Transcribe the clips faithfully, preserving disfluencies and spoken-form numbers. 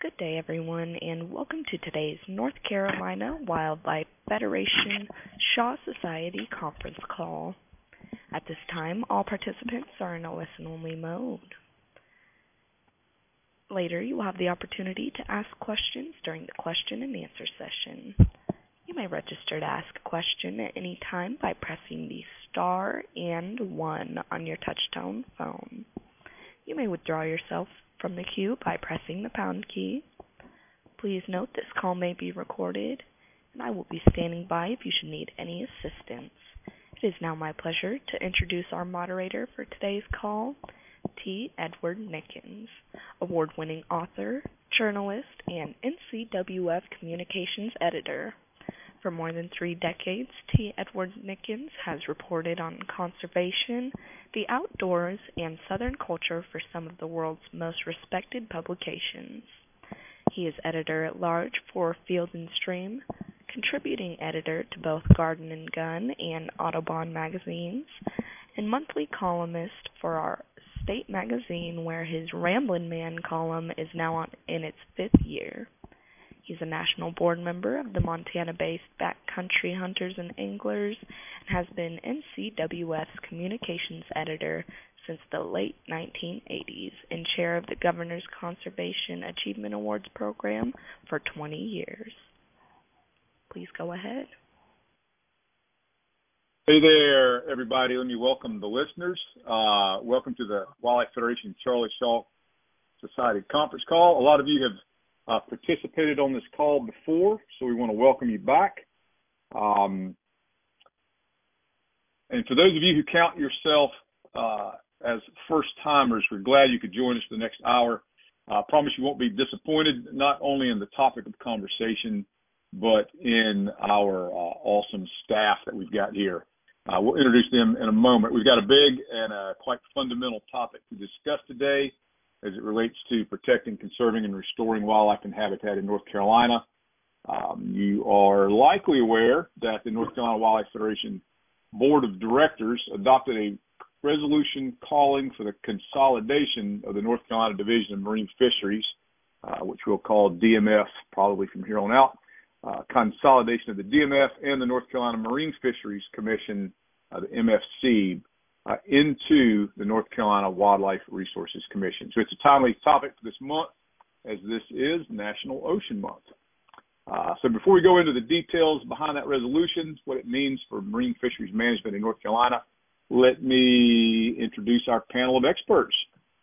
Good day, everyone, and welcome to today's North Carolina Wildlife Federation Shaw Society conference call. At this time, all participants are in a listen-only mode. Later, you will have the opportunity to ask questions during the question and answer session. You may register to ask a question at any time by pressing the star and one on your touch-tone phone. You may withdraw yourself from the queue by pressing the pound key. Please note this call may be recorded, and I will be standing by if you should need any assistance. It is now my pleasure to introduce our moderator for today's call, T. Edward Nickens, award-winning author, journalist, and N C W F communications editor. For more than three decades, T. Edward Nickens has reported on conservation, the outdoors, and Southern culture for some of the world's most respected publications. He is editor-at-large for Field and Stream, contributing editor to both Garden and Gun and Audubon magazines, and monthly columnist for our state magazine, where his Ramblin' Man column is now on, in its fifth year. He's a national board member of the Montana-based Backcountry Hunters and Anglers and has been N C W F's communications editor since the late nineteen eighties and chair of the Governor's Conservation Achievement Awards program for twenty years. Please go ahead. Hey there, everybody. Let me welcome the listeners. Uh, welcome to the Wildlife Federation Charlie Shaw Society conference call. A lot of you have Uh, participated on this call before, so we want to welcome you back. Um, and for those of you who count yourself uh, as first-timers, we're glad you could join us for the next hour. Uh, I promise you won't be disappointed, not only in the topic of conversation, but in our uh, awesome staff that we've got here. Uh, we'll introduce them in a moment. We've got a big and a quite fundamental topic to discuss today as it relates to protecting, conserving, and restoring wildlife and habitat in North Carolina. Um, you are likely aware that the North Carolina Wildlife Federation Board of Directors adopted a resolution calling for the consolidation of the North Carolina Division of Marine Fisheries, uh, which we'll call D M F probably from here on out, uh, consolidation of the D M F and the North Carolina Marine Fisheries Commission, uh, the M F C, Uh, into the North Carolina Wildlife Resources Commission. So it's a timely topic for this month, as this is National Ocean Month. Uh, so before we go into the details behind that resolution, what it means for marine fisheries management in North Carolina, let me introduce our panel of experts.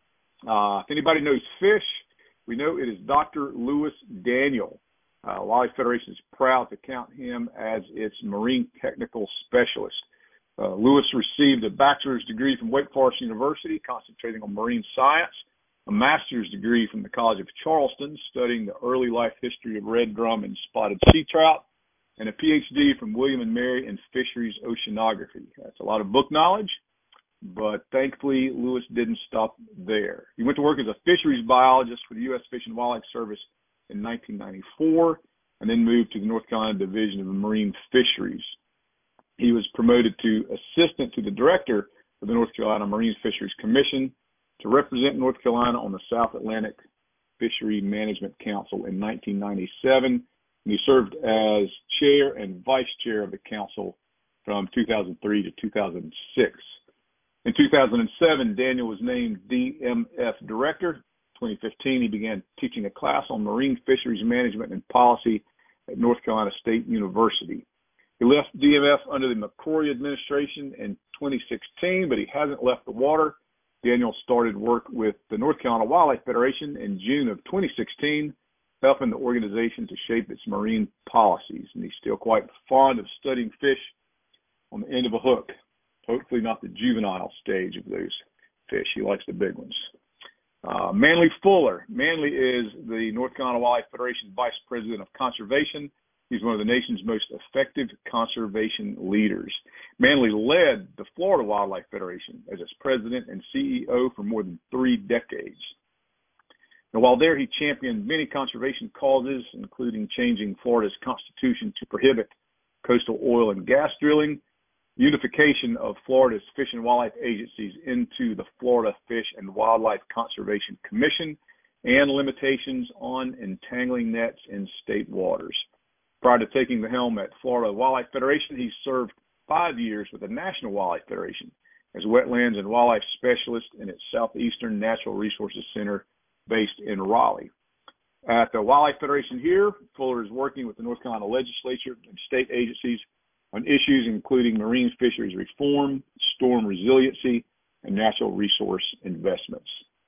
Uh, if anybody knows fish, we know it is Doctor Lewis Daniel. Uh, Wildlife Federation is proud to count him as its marine technical specialist. Uh, Lewis received a bachelor's degree from Wake Forest University, concentrating on marine science, a master's degree from the College of Charleston, studying the early life history of red drum and spotted sea trout, and a P H D from William and Mary in fisheries oceanography. That's a lot of book knowledge, but thankfully Lewis didn't stop there. He went to work as a fisheries biologist for the U S Fish and Wildlife Service in nineteen ninety-four, and then moved to the North Carolina Division of Marine Fisheries. He was promoted to assistant to the director of the North Carolina Marine Fisheries Commission to represent North Carolina on the South Atlantic Fishery Management Council in nineteen ninety-seven. And he served as chair and vice chair of the council from two thousand three to two thousand six. In two thousand seven, Daniel was named D M F director. In twenty fifteen, he began teaching a class on marine fisheries management and policy at North Carolina State University. He left D M F under the McCrory administration in twenty sixteen, but he hasn't left the water. Daniel started work with the North Carolina Wildlife Federation in June of twenty sixteen, helping the organization to shape its marine policies. And he's still quite fond of studying fish on the end of a hook, hopefully not the juvenile stage of those fish. He likes the big ones. Uh, Manly Fuller. Manly is the North Carolina Wildlife Federation Vice President of Conservation. He's one of the nation's most effective conservation leaders. Manly led the Florida Wildlife Federation as its president and C E O for more than three decades. Now, while there, he championed many conservation causes, including changing Florida's constitution to prohibit coastal oil and gas drilling, unification of Florida's fish and wildlife agencies into the Florida Fish and Wildlife Conservation Commission, and limitations on entangling nets in state waters. Prior to taking the helm at Florida Wildlife Federation, he served five years with the National Wildlife Federation as wetlands and wildlife specialist in its Southeastern Natural Resources Center based in Raleigh. At the Wildlife Federation here, Fuller is working with the North Carolina legislature and state agencies on issues including marine fisheries reform, storm resiliency, and natural resource investments.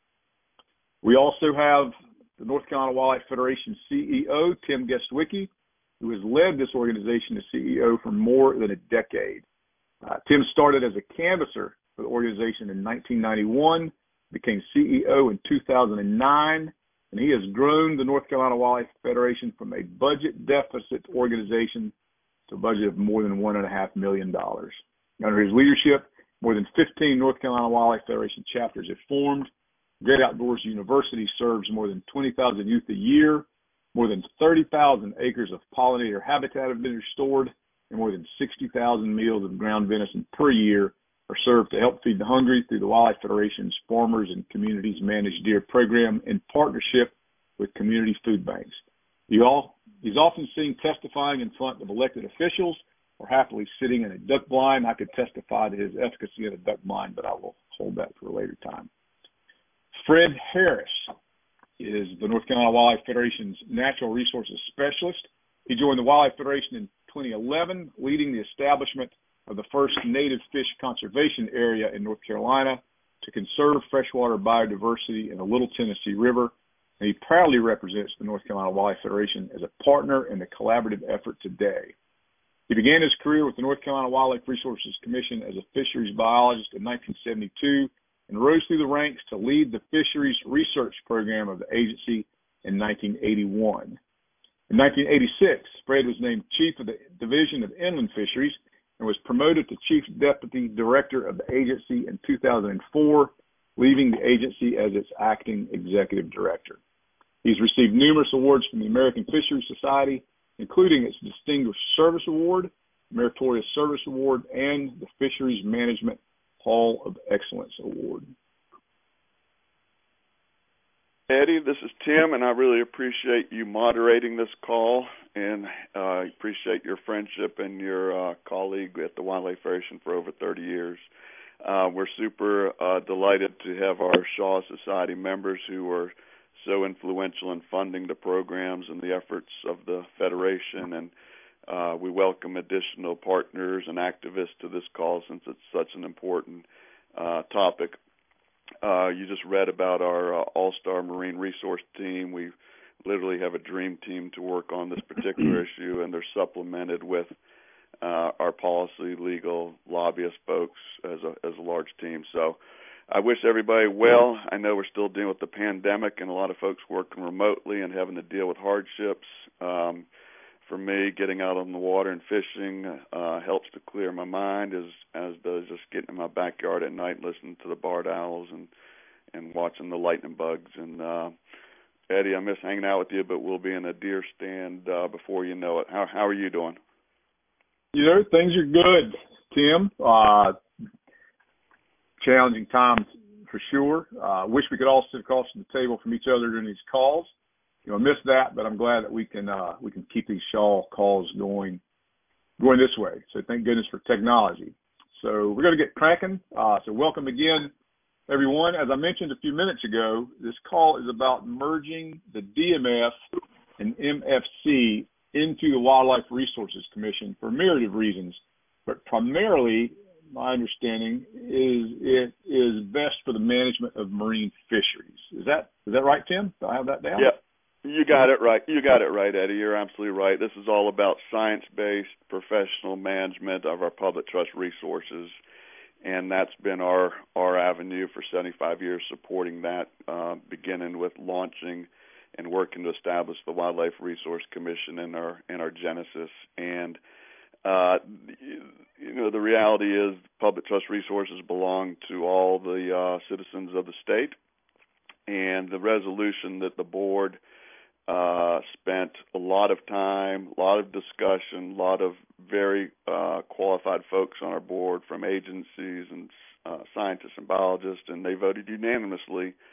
We also have the North Carolina Wildlife Federation C E O, Tim Gestwicki, who has led this organization as C E O for more than a decade. Uh, Tim started as a canvasser for the organization in nineteen ninety-one, became C E O in two thousand nine, and he has grown the North Carolina Wildlife Federation from a budget deficit organization to a budget of more than one and a half million dollars. Under his leadership, more than fifteen North Carolina Wildlife Federation chapters have formed. Great Outdoors University serves more than twenty thousand youth a year. More than thirty thousand acres of pollinator habitat have been restored, and more than sixty thousand meals of ground venison per year are served to help feed the hungry through the Wildlife Federation's Farmers and Communities Managed Deer program in partnership with community food banks. He all, he's often seen testifying in front of elected officials or happily sitting in a duck blind. I could testify to his efficacy in a duck blind, but I will hold that for a later time. Fred Harris is the North Carolina Wildlife Federation's Natural Resources Specialist. He joined the Wildlife Federation in twenty eleven, leading the establishment of the first native fish conservation area in North Carolina to conserve freshwater biodiversity in the Little Tennessee River. And he proudly represents the North Carolina Wildlife Federation as a partner in the collaborative effort today. He began his career with the North Carolina Wildlife Resources Commission as a fisheries biologist in nineteen seventy-two and rose through the ranks to lead the fisheries research program of the agency in nineteen eighty-one. In nineteen eighty-six, Fred was named chief of the Division of Inland Fisheries and was promoted to chief deputy director of the agency in two thousand four, leaving the agency as its acting executive director. He's received numerous awards from the American Fisheries Society, including its Distinguished Service Award, Meritorious Service Award, and the Fisheries Management Hall of Excellence Award. Eddie, this is Tim, and I really appreciate you moderating this call, and I uh, appreciate your friendship and your uh, colleague at the Wildlife Federation for over thirty years. Uh, we're super uh, delighted to have our Shaw Society members who are so influential in funding the programs and the efforts of the Federation, and uh, we welcome additional partners and activists to this call since it's such an important uh, topic. Uh, you just read about our uh, All-Star Marine Resource Team. We literally have a dream team to work on this particular issue, and they're supplemented with uh, our policy, legal, lobbyist folks as a as a large team. So I wish everybody well. I know we're still dealing with the pandemic and a lot of folks working remotely and having to deal with hardships. Um, for me, getting out on the water and fishing uh, helps to clear my mind, as as does just getting in my backyard at night and listening to the barred owls and, and watching the lightning bugs. And uh, Eddie, I miss hanging out with you, but we'll be in a deer stand uh, before you know it. How how are you doing? You know, things are good, Tim. Uh, challenging times for sure. I uh, wish we could all sit across the table from each other during these calls. You know, I miss that, but I'm glad that we can uh, we can keep these Shaw calls going going this way. So thank goodness for technology. So we're going to get cranking. Uh, so welcome again, everyone. As I mentioned a few minutes ago, this call is about merging the D M F and M F C into the Wildlife Resources Commission for a myriad of reasons, but primarily, my understanding is it is best for the management of marine fisheries. Is that is that right, Tim? Do I have that down? Yeah. You got it right. You got it right, Eddie. You're absolutely right. This is all about science-based professional management of our public trust resources, and that's been our, our avenue for seventy-five years, supporting that, uh, beginning with launching and working to establish the Wildlife Resource Commission in our in our genesis. And uh, you know, the reality is public trust resources belong to all the uh, citizens of the state, and the resolution that the board Uh, spent a lot of time, a lot of discussion, a lot of very uh, qualified folks on our board from agencies and uh, scientists and biologists, and they voted unanimously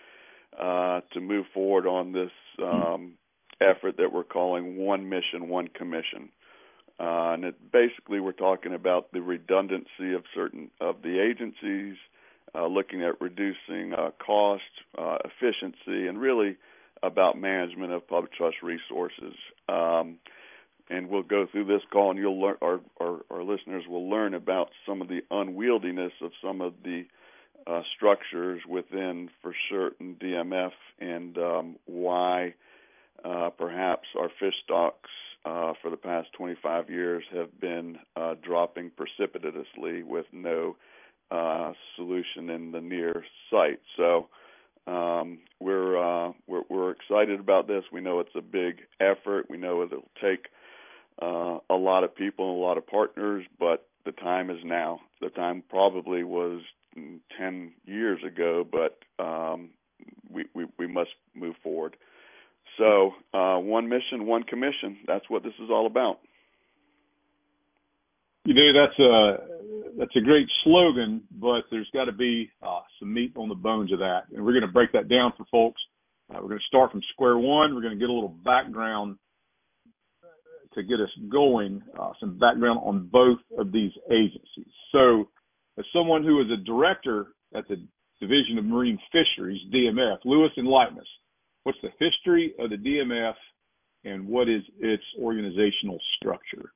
uh, to move forward on this um, effort that we're calling One Mission, One Commission. Uh, and it, basically we're talking about the redundancy of certain of the agencies, uh, looking at reducing uh, cost, uh, efficiency, and really about management of public trust resources. Um, and we'll go through this call, and you'll learn, our, our, our listeners will learn about some of the unwieldiness of some of the uh, structures within, for certain, D M F, and um, why uh, perhaps our fish stocks uh, for the past twenty-five years have been uh, dropping precipitously with no uh, solution in the near sight. So um, we're, uh, we're we're excited about this. We know it's a big effort. We know it'll take uh, a lot of people and a lot of partners, but the time is now. The time probably was ten years ago, but um, we, we we must move forward. So, uh, one mission, one commission. That's what this is all about. You know, that's a that's a great slogan, but there's got to be uh, some meat on the bones of that, and we're going to break that down for folks. Uh, we're going to start from square one. We're going to get a little background to get us going, uh, some background on both of these agencies. So, as someone who is a director at the Division of Marine Fisheries, D M F, Lewis, enlighten us. What's the history of the D M F, and what is its organizational structure?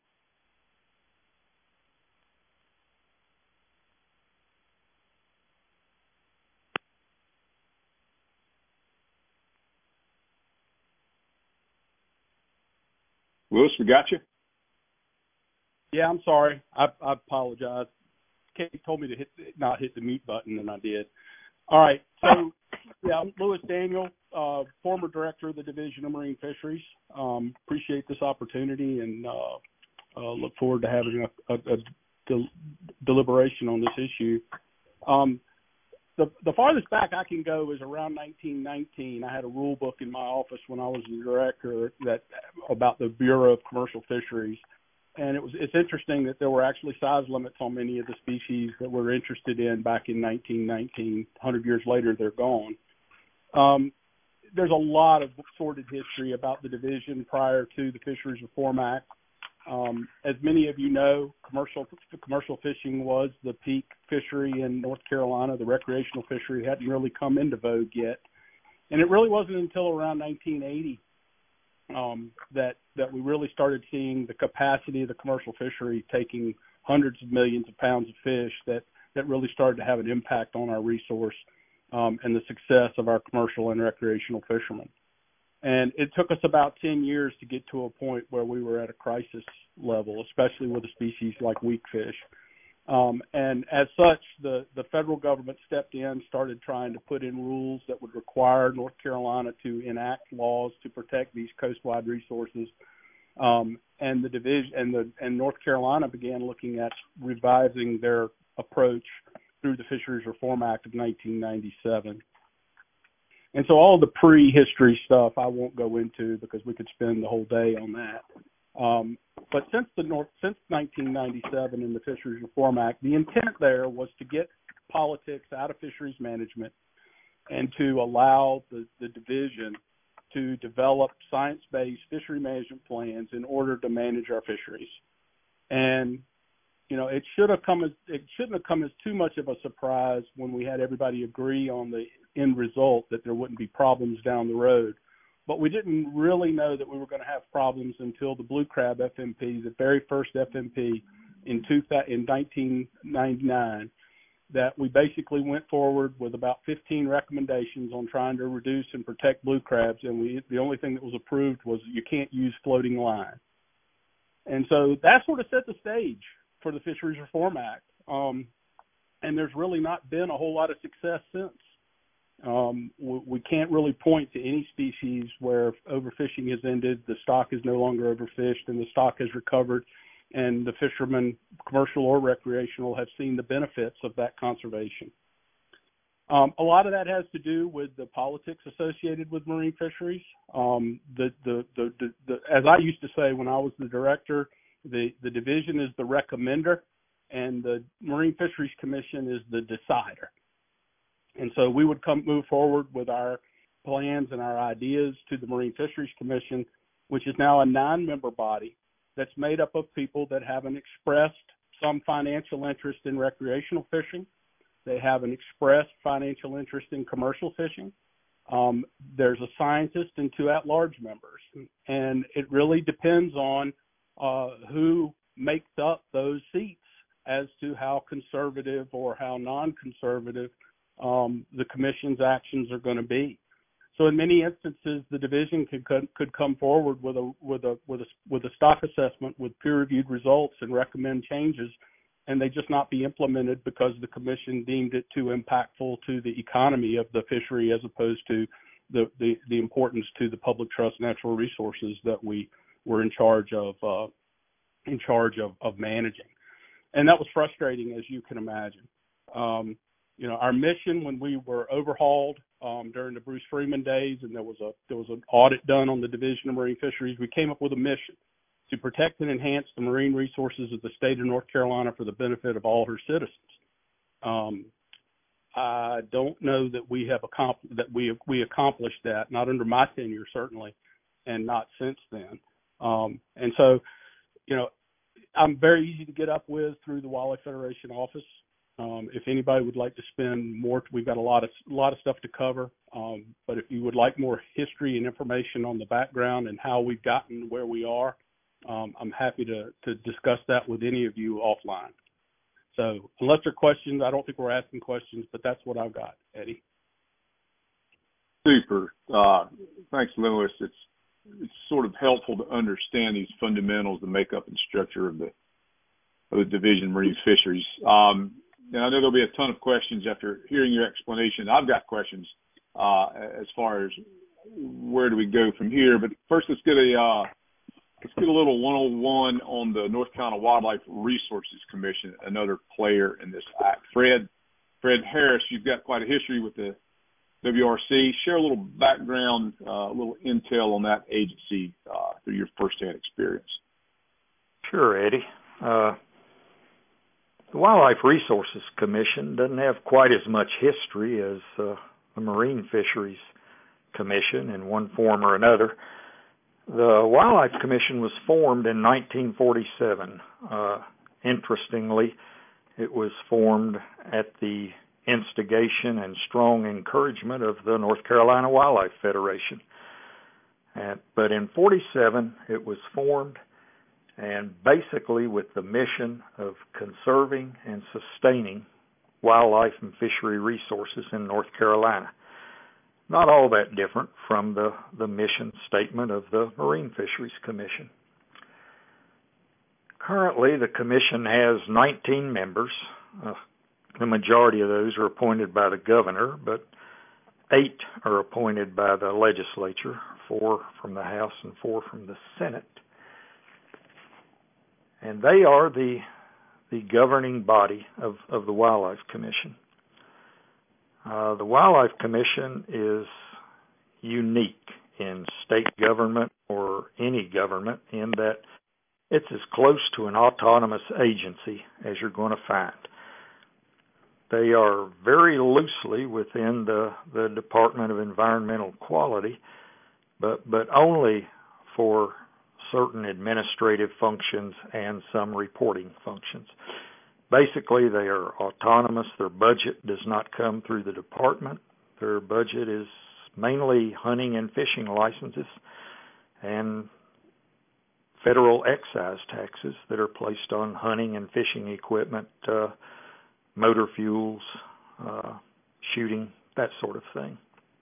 Lewis, we got you? Yeah, I'm sorry. I, I apologize. Kate told me to hit not hit the mute button, and I did. All right. So, yeah, I'm Lewis Daniel, uh, former director of the Division of Marine Fisheries. Um, appreciate this opportunity and uh, uh, look forward to having a, a, a del- deliberation on this issue. Um, the, the farthest back I can go is around nineteen nineteen. I had a rule book in my office when I was the director that about the Bureau of Commercial Fisheries. And it was it's interesting that there were actually size limits on many of the species that we're interested in back in nineteen nineteen. one hundred years later, they're gone. Um, there's a lot of sordid history about the division prior to the Fisheries Reform Act. Um, as many of you know, commercial commercial fishing was the peak fishery in North Carolina. The recreational fishery hadn't really come into vogue yet. And it really wasn't until around nineteen eighty um, that that we really started seeing the capacity of the commercial fishery taking hundreds of millions of pounds of fish that, that really started to have an impact on our resource um, and the success of our commercial and recreational fishermen. And it took us about ten years to get to a point where we were at a crisis level, especially with a species like weakfish. Um, and as such, the, the federal government stepped in, started trying to put in rules that would require North Carolina to enact laws to protect these coastwide resources. Um, and the division and the and North Carolina began looking at revising their approach through the Fisheries Reform Act of nineteen ninety-seven. And so all the pre-history stuff I won't go into because we could spend the whole day on that. Um, but since the North, since nineteen ninety-seven in the Fisheries Reform Act, the intent there was to get politics out of fisheries management and to allow the, the division to develop science-based fishery management plans in order to manage our fisheries. And you know, it should have come as it shouldn't have come as too much of a surprise when we had everybody agree on the end result that there wouldn't be problems down the road. But we didn't really know that we were going to have problems until the Blue Crab F M P, the very first F M P in, two, in nineteen ninety-nine, that we basically went forward with about fifteen recommendations on trying to reduce and protect blue crabs, and we, the only thing that was approved was you can't use floating line. And so that sort of set the stage for the Fisheries Reform Act. Um, and there's really not been a whole lot of success since. Um, we, we can't really point to any species where overfishing has ended, the stock is no longer overfished, and the stock has recovered, and the fishermen, commercial or recreational, have seen the benefits of that conservation. Um, a lot of that has to do with the politics associated with marine fisheries. Um, the, the, the, the, the, as I used to say when I was the director, the, the division is the recommender, and the Marine Fisheries Commission is the decider. And so we would come move forward with our plans and our ideas to the Marine Fisheries Commission, which is now a nine-member body that's made up of people that haven't expressed some financial interest in recreational fishing. They haven't expressed financial interest in commercial fishing. Um, there's a scientist and two at-large members. And it really depends on uh, who makes up those seats as to how conservative or how non-conservative um, the commission's actions are going to be. So in many instances, the division could could come forward with a with a with a with a stock assessment with peer-reviewed results and recommend changes, and they just not be implemented because the commission deemed it too impactful to the economy of the fishery as opposed to the the, the importance to the public trust natural resources that we were in charge of uh, in charge of, of managing. And that was frustrating, as you can imagine. Um, you know, our mission when we were overhauled um, during the Bruce Freeman days, and there was a there was an audit done on the Division of Marine Fisheries, we came up with a mission to protect and enhance the marine resources of the state of North Carolina for the benefit of all her citizens. Um, I don't know that we have accomplished that we we accomplished that, not under my tenure certainly, and not since then. Um, and so, you know, I'm very easy to get up with through the Wildlife Federation office. Um, if anybody would like to spend more, we've got a lot of a lot of stuff to cover. Um, but if you would like more history and information on the background and how we've gotten where we are, um, I'm happy to to discuss that with any of you offline. So unless there are questions, I don't think we're asking questions, but that's what I've got, Eddie. Super. Uh, thanks, Lewis. It's it's sort of helpful to understand these fundamentals, the makeup and structure of the of the Division of Marine Fisheries. Um, and I know there'll be a ton of questions after hearing your explanation. I've got questions uh, as far as where do we go from here. But first, let's get a uh, let's get a little one oh one on the North Carolina Wildlife Resources Commission, another player in this act. Fred, Fred Harris, you've got quite a history with the W R C. Share a little background, uh, a little intel on that agency uh, through your firsthand experience. Sure, Eddie. Uh, the Wildlife Resources Commission doesn't have quite as much history as uh, the Marine Fisheries Commission in one form or another. The Wildlife Commission was formed in nineteen forty-seven. Uh, interestingly, it was formed at the instigation and strong encouragement of the North Carolina Wildlife Federation. Uh, but in forty-seven, it was formed, and basically with the mission of conserving and sustaining wildlife and fishery resources in North Carolina. Not all that different from the, the mission statement of the Marine Fisheries Commission. Currently, the commission has nineteen members. Uh, the majority of those are appointed by the governor, but eight are appointed by the legislature, four from the House and four from the Senate. And they are the the governing body of, of the Wildlife Commission. Uh, the Wildlife Commission is unique in state government or any government in that it's as close to an autonomous agency as you're going to find. They are very loosely within the, the Department of Environmental Quality, but, but only for certain administrative functions and some reporting functions. Basically, they are autonomous. Their budget does not come through the department. Their budget is mainly hunting and fishing licenses and federal excise taxes that are placed on hunting and fishing equipment, uh, motor fuels, uh, shooting, that sort of thing.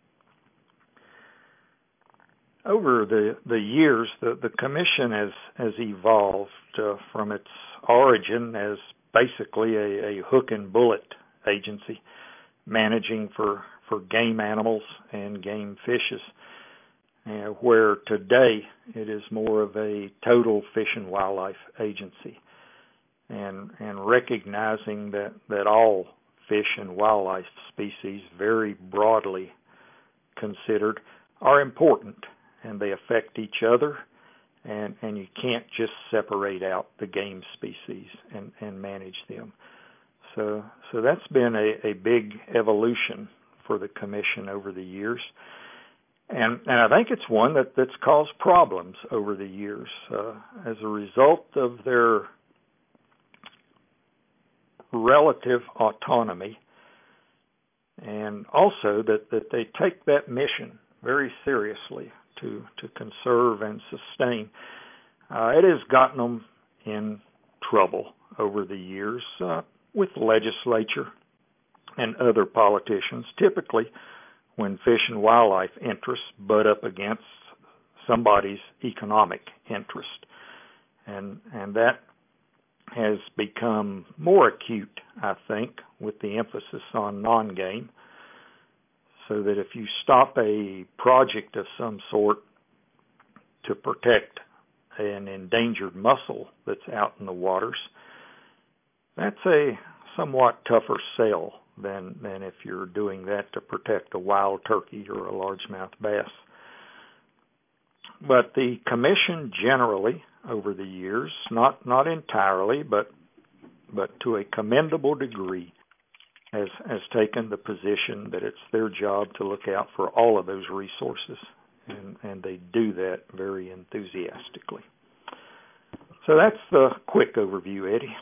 Over the, the years, the, the commission has, has evolved uh, from its origin as basically a, a hook and bullet agency managing for, for game animals and game fishes, uh, where today it is more of a total fish and wildlife agency, and and recognizing that, that all fish and wildlife species, very broadly considered, are important and they affect each other. And, and you can't just separate out the game species and, and manage them. So so that's been a, a big evolution for the commission over the years. And, and I think it's one that, that's caused problems over the years uh, as a result of their relative autonomy, and also that, that they take that mission very seriously to, to conserve and sustain. Uh, it has gotten them in trouble over the years uh, with legislature and other politicians, typically when fish and wildlife interests butt up against somebody's economic interest. And and that has become more acute, I think, with the emphasis on non-game, so that if you stop a project of some sort to protect an endangered mussel that's out in the waters, that's a somewhat tougher sell than than if you're doing that to protect a wild turkey or a largemouth bass. But the commission generally, over the years, not not entirely, but but to a commendable degree, has has taken the position that it's their job to look out for all of those resources, and, and they do that very enthusiastically. So that's the quick overview, Eddie.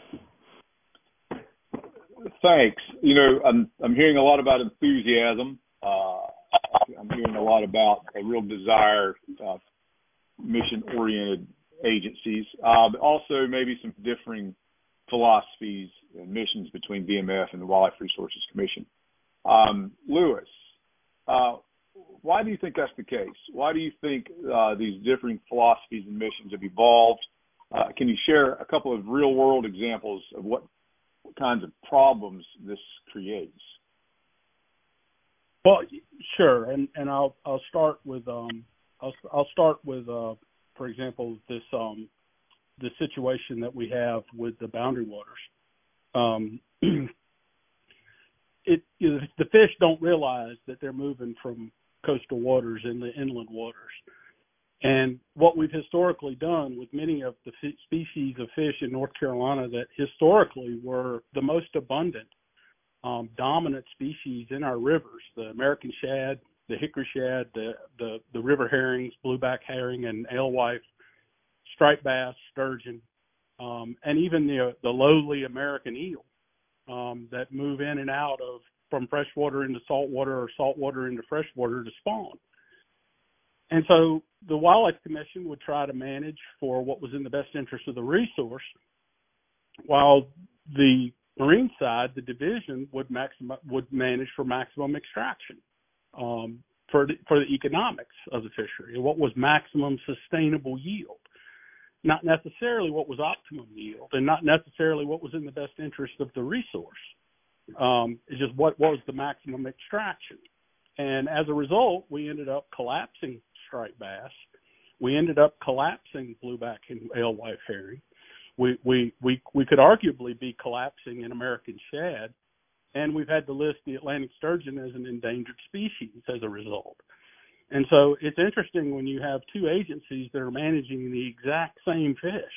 Thanks. You know, I'm I'm hearing a lot about enthusiasm. Uh, I'm hearing a lot about a real desire, uh, mission-oriented agencies, uh, but also maybe some differing philosophies and missions between B M F and the Wildlife Resources Commission. Um, Lewis, uh, why do you think that's the case? Why do you think uh, these differing philosophies and missions have evolved? Uh, can you share a couple of real-world examples of what What kinds of problems this creates? Well, sure, and and I'll I'll start with um I'll I'll start with uh for example this um the situation that we have with the boundary waters. Um, it you know, the fish don't realize that they're moving from coastal waters into inland waters. And what we've historically done with many of the f- species of fish in North Carolina that historically were the most abundant, um, dominant species in our rivers, the American shad, the hickory shad, the, the, the river herrings, blueback herring and alewife, striped bass, sturgeon, um, and even the, the lowly American eel um, that move in and out of from freshwater into saltwater or saltwater into freshwater to spawn. And so the Wildlife Commission would try to manage for what was in the best interest of the resource, while the marine side, the division, would maxim- would manage for maximum extraction, um, for the, for the economics of the fishery, and what was maximum sustainable yield, not necessarily what was optimum yield, and not necessarily what was in the best interest of the resource. Um, it's just what, what was the maximum extraction. And as a result, we ended up collapsing striped bass. We ended up collapsing blueback and alewife herring. We, we we we could arguably be collapsing an American shad, and we've had to list the Atlantic sturgeon as an endangered species as a result. And so it's interesting when you have two agencies that are managing the exact same fish,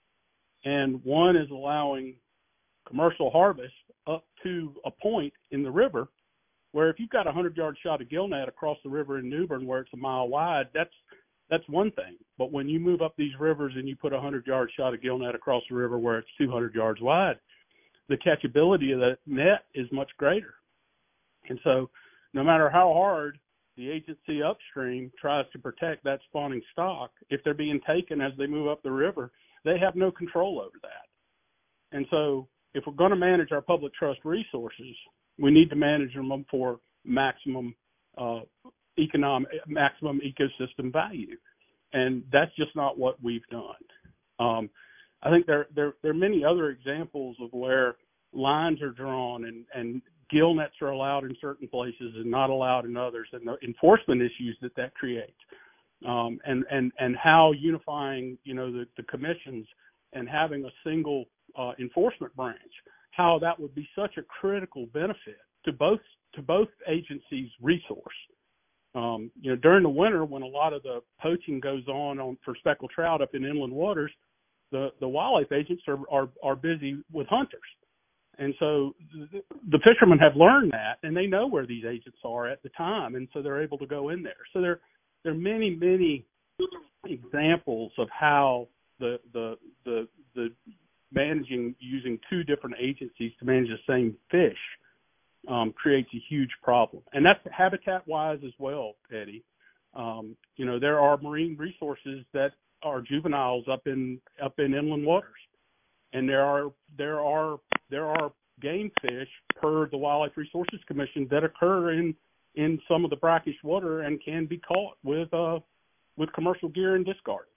and one is allowing commercial harvest up to a point in the river where if you've got a hundred-yard shot of gillnet across the river in New Bern where it's a mile wide, that's that's one thing. But when you move up these rivers and you put a hundred-yard shot of gillnet across the river where it's two hundred yards wide, the catchability of that net is much greater. And so no matter how hard the agency upstream tries to protect that spawning stock, if they're being taken as they move up the river, they have no control over that. And so if we're going to manage our public trust resources, we need to manage them for maximum uh, economic, maximum ecosystem value, and that's just not what we've done. Um, I think there, there there are many other examples of where lines are drawn and, and gill nets are allowed in certain places and not allowed in others, and the enforcement issues that that creates, um, and and and how unifying you know the, the commissions and having a single uh, enforcement branch, how that would be such a critical benefit to both to both agencies' resource. Um, you know, during the winter when a lot of the poaching goes on, on for speckled trout up in inland waters, the, the wildlife agents are, are are busy with hunters, And so the, the fishermen have learned that, and they know where these agents are at the time, and so they're able to go in there. So there, there are many, many examples of how the the the the managing using two different agencies to manage the same fish um, creates a huge problem, and that's habitat-wise as well, Eddie. Um, you know, there are marine resources that are juveniles up in up in inland waters, and there are there are there are game fish per the Wildlife Resources Commission that occur in in some of the brackish water and can be caught with uh with commercial gear and discarded.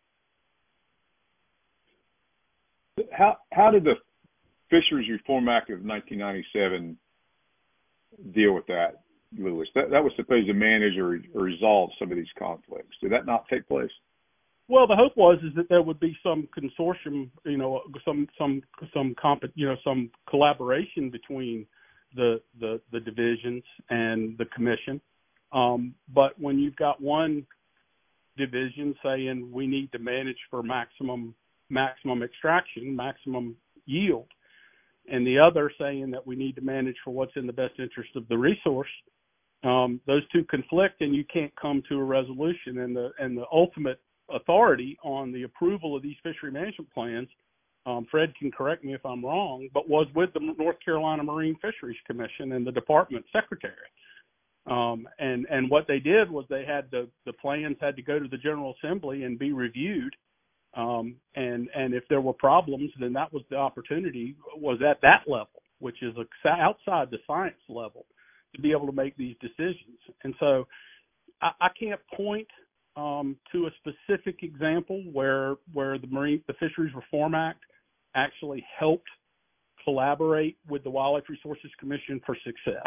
How how did the Fisheries Reform Act of nineteen ninety-seven deal with that, Lewis? That that was supposed to manage or, or resolve some of these conflicts. Did that not take place? Well, the hope was is that there would be some consortium, you know, some some some comp, you know, some collaboration between the the, the divisions and the commission. Um, but when you've got one division saying we need to manage for maximum maximum extraction, maximum yield, and the other saying that we need to manage for what's in the best interest of the resource, um, those two conflict, and you can't come to a resolution. And the and the ultimate authority on the approval of these fishery management plans, um, Fred can correct me if I'm wrong, but was with the North Carolina Marine Fisheries Commission and the department secretary. Um, and and what they did was they had the the plans had to go to the General Assembly and be reviewed. Um, and, and if there were problems, then that was the opportunity was at that level, which is outside the science level, to be able to make these decisions. And so I, I can't point um, to a specific example where, where the Marine, the Fisheries Reform Act actually helped collaborate with the Wildlife Resources Commission for success.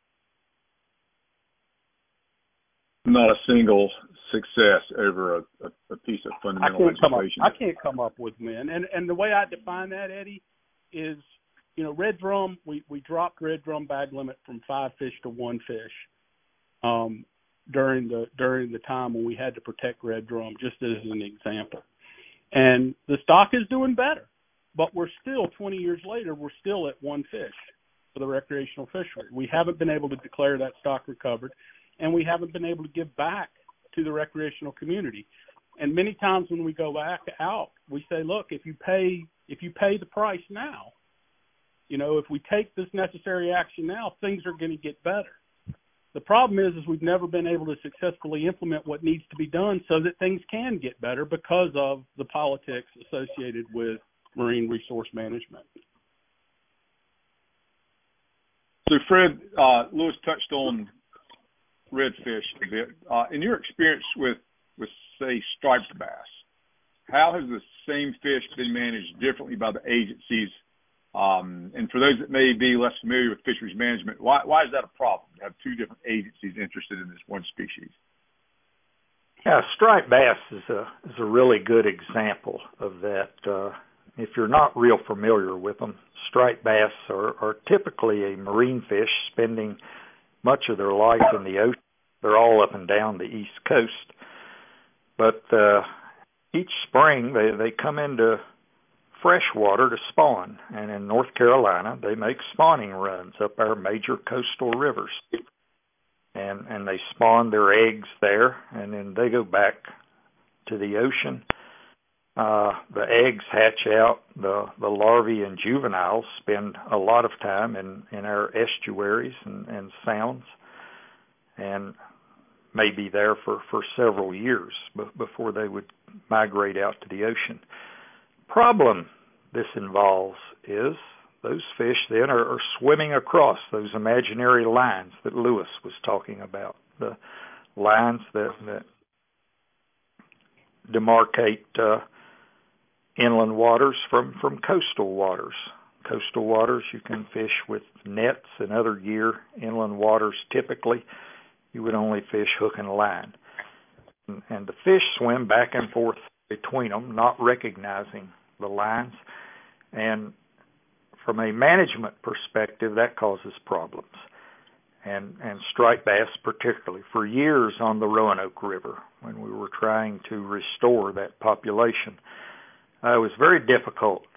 Not a single success over a, a, a piece of fundamental I can't legislation. Come up, I can't come up with men. And and the way I define that, Eddie, is, you know, red drum, we, we dropped red drum bag limit from five fish to one fish um, during the during the time when we had to protect red drum, just as an example. And the stock is doing better. But we're still, twenty years later, we're still at one fish for the recreational fishery. We haven't been able to declare that stock recovered, and we haven't been able to give back to the recreational community. And many times when we go back out, we say, look, if you pay if you pay the price now, you know, if we take this necessary action now, things are going to get better. The problem is, is we've never been able to successfully implement what needs to be done so that things can get better because of the politics associated with marine resource management. So, Fred, uh, Lewis touched on redfish a bit. Uh, in your experience with, with, say, striped bass, how has the same fish been managed differently by the agencies? Um, and for those that may be less familiar with fisheries management, why, why is that a problem to have two different agencies interested in this one species? Yeah, striped bass is a is a really good example of that. Uh, if you're not real familiar with them, striped bass are, are typically a marine fish spending much of their life in the ocean. They're all up and down the East Coast. But uh, each spring they, they come into fresh water to spawn. And in North Carolina, they make spawning runs up our major coastal rivers. And, and they spawn their eggs there, and then they go back to the ocean. Uh, the eggs hatch out. The, the larvae and juveniles spend a lot of time in, in our estuaries and, and sounds, and may be there for, for several years b- before they would migrate out to the ocean. Problem this involves is those fish then are, are swimming across those imaginary lines that Lewis was talking about, the lines that, that demarcate uh, inland waters from, from coastal waters. Coastal waters, you can fish with nets and other gear. Inland waters, typically, you would only fish hook and line. And, and the fish swim back and forth between them, not recognizing the lines. And from a management perspective, that causes problems. And, and striped bass particularly. For years on the Roanoke River, when we were trying to restore that population, Uh, it was very difficult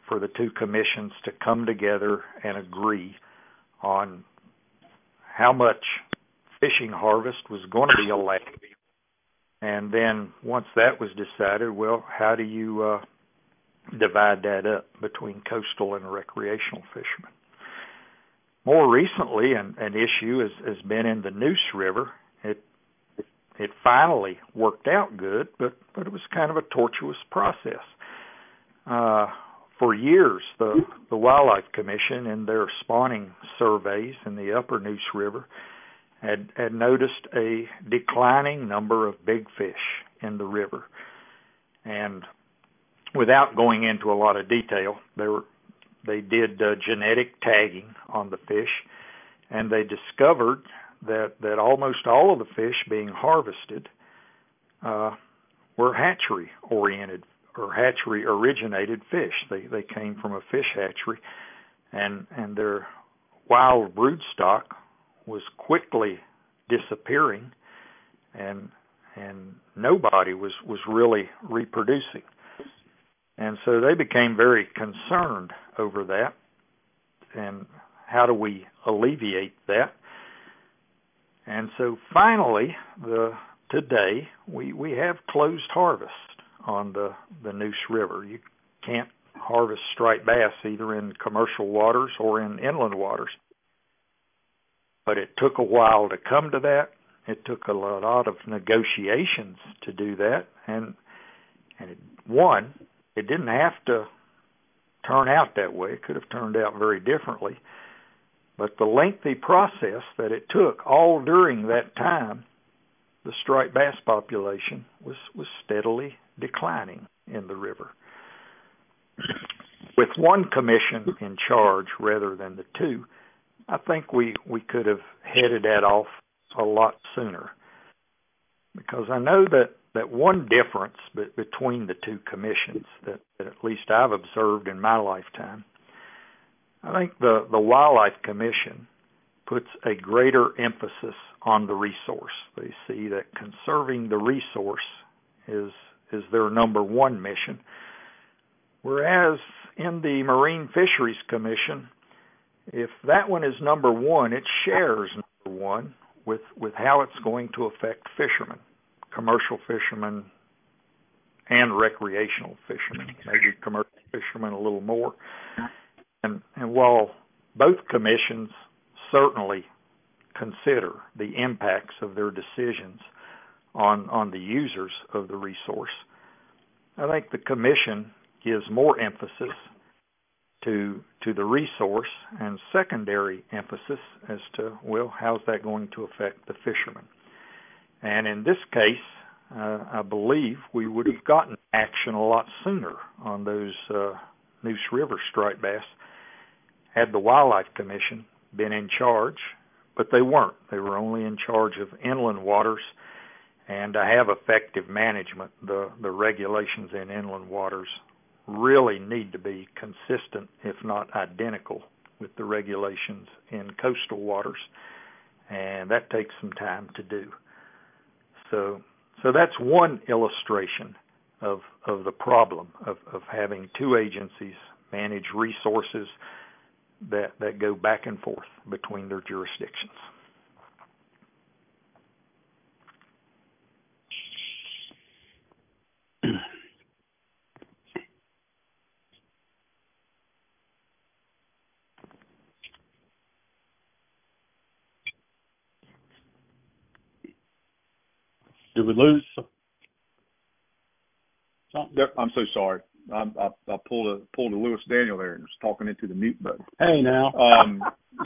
for the two commissions to come together and agree on how much fishing harvest was going to be allowed. And then once that was decided, well, how do you uh, divide that up between coastal and recreational fishermen? More recently, an, an issue has, has been in the Neuse River. It it finally worked out good, but, but it was kind of a tortuous process. Uh, for years, the, the Wildlife Commission, in their spawning surveys in the upper Neuse River, had, had noticed a declining number of big fish in the river. And without going into a lot of detail, they were, they did uh, genetic tagging on the fish, and they discovered that, that almost all of the fish being harvested uh, were hatchery-oriented or hatchery-originated fish. They they came from a fish hatchery, and and their wild brood stock was quickly disappearing, and and nobody was, was really reproducing. And so they became very concerned over that, and how do we alleviate that? And so finally, the today, we, we have closed harvest on the, the Neuse River. You can't harvest striped bass either in commercial waters or in inland waters. But it took a while to come to that. It took a lot of negotiations to do that. And, and it, one, it didn't have to turn out that way. It could have turned out very differently. But the lengthy process that it took, all during that time, the striped bass population was, was steadily declining in the river. With one commission in charge rather than the two, I think we, we could have headed that off a lot sooner. Because I know that, that one difference be- between the two commissions that, that at least I've observed in my lifetime, I think the, the Wildlife Commission puts a greater emphasis on the resource. They see that conserving the resource is is their number one mission, whereas in the Marine Fisheries Commission, if that one is number one, it shares number one with, with how it's going to affect fishermen, commercial fishermen and recreational fishermen, maybe commercial fishermen a little more. And, and while both commissions certainly consider the impacts of their decisions on, on the users of the resource, I think the commission gives more emphasis to to the resource and secondary emphasis as to, well, how's that going to affect the fishermen? And in this case, uh, I believe we would have gotten action a lot sooner on those uh, Neuse River striped bass had the Wildlife Commission been in charge, but they weren't. They were only in charge of inland waters and to have effective management. The, the regulations in inland waters really need to be consistent, if not identical, with the regulations in coastal waters, and that takes some time to do. So, so that's one illustration of of the problem of, of having two agencies manage resources that, that go back and forth between their jurisdictions. Did we lose something? Yep, I'm so sorry. I'm, I, I pulled a pulled a Lewis Daniel there and was talking into the mute button. Hey, now. Um,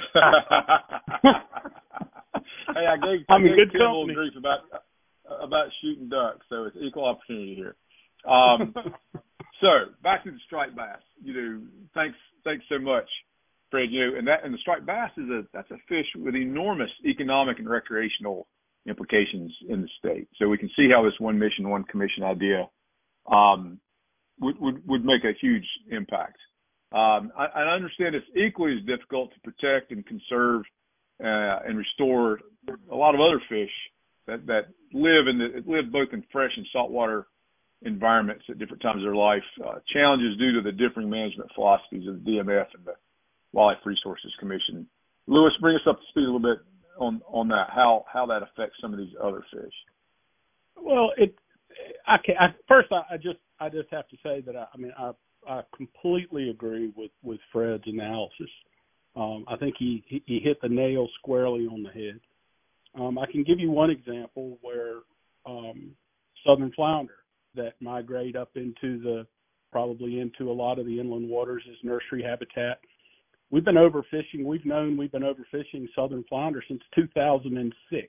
hey, I gave, I I'm in gave good Tim a little company. grief about about shooting ducks, so it's equal opportunity here. Um, so back to the striped bass. You know, thanks thanks so much, Fred. You know, and that and the striped bass is a that's a fish with enormous economic and recreational implications in the state. So we can see how this one mission, one commission idea um, would, would would make a huge impact. Um, I, I understand it's equally as difficult to protect and conserve uh, and restore a lot of other fish that, that live in the live both in fresh and saltwater environments at different times of their life. Uh, challenges due to the differing management philosophies of the D M F and the Wildlife Resources Commission. Lewis, bring us up to speed a little bit on, on that, how, how that affects some of these other fish. Well, it, I can I, first I, I just, I just have to say that I, I mean, I, I completely agree with, with Fred's analysis. Um, I think he, he, he hit the nail squarely on the head. Um, I can give you one example where um, southern flounder that migrate up into the, probably into a lot of the inland waters as nursery habitat. We've been overfishing. We've known we've been overfishing southern flounder since two thousand six.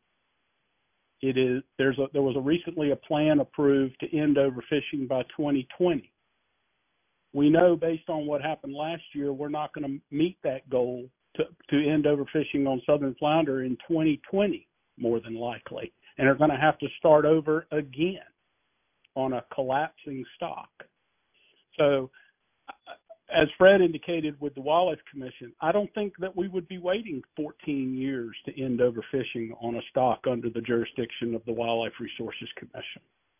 It is there's a there was a recently a plan approved to end overfishing by twenty twenty. We know based on what happened last year, we're not going to meet that goal to to end overfishing on southern flounder in twenty twenty, more than likely, and are going to have to start over again on a collapsing stock. So, as Fred indicated with the Wildlife Commission, I don't think that we would be waiting fourteen years to end overfishing on a stock under the jurisdiction of the Wildlife Resources Commission.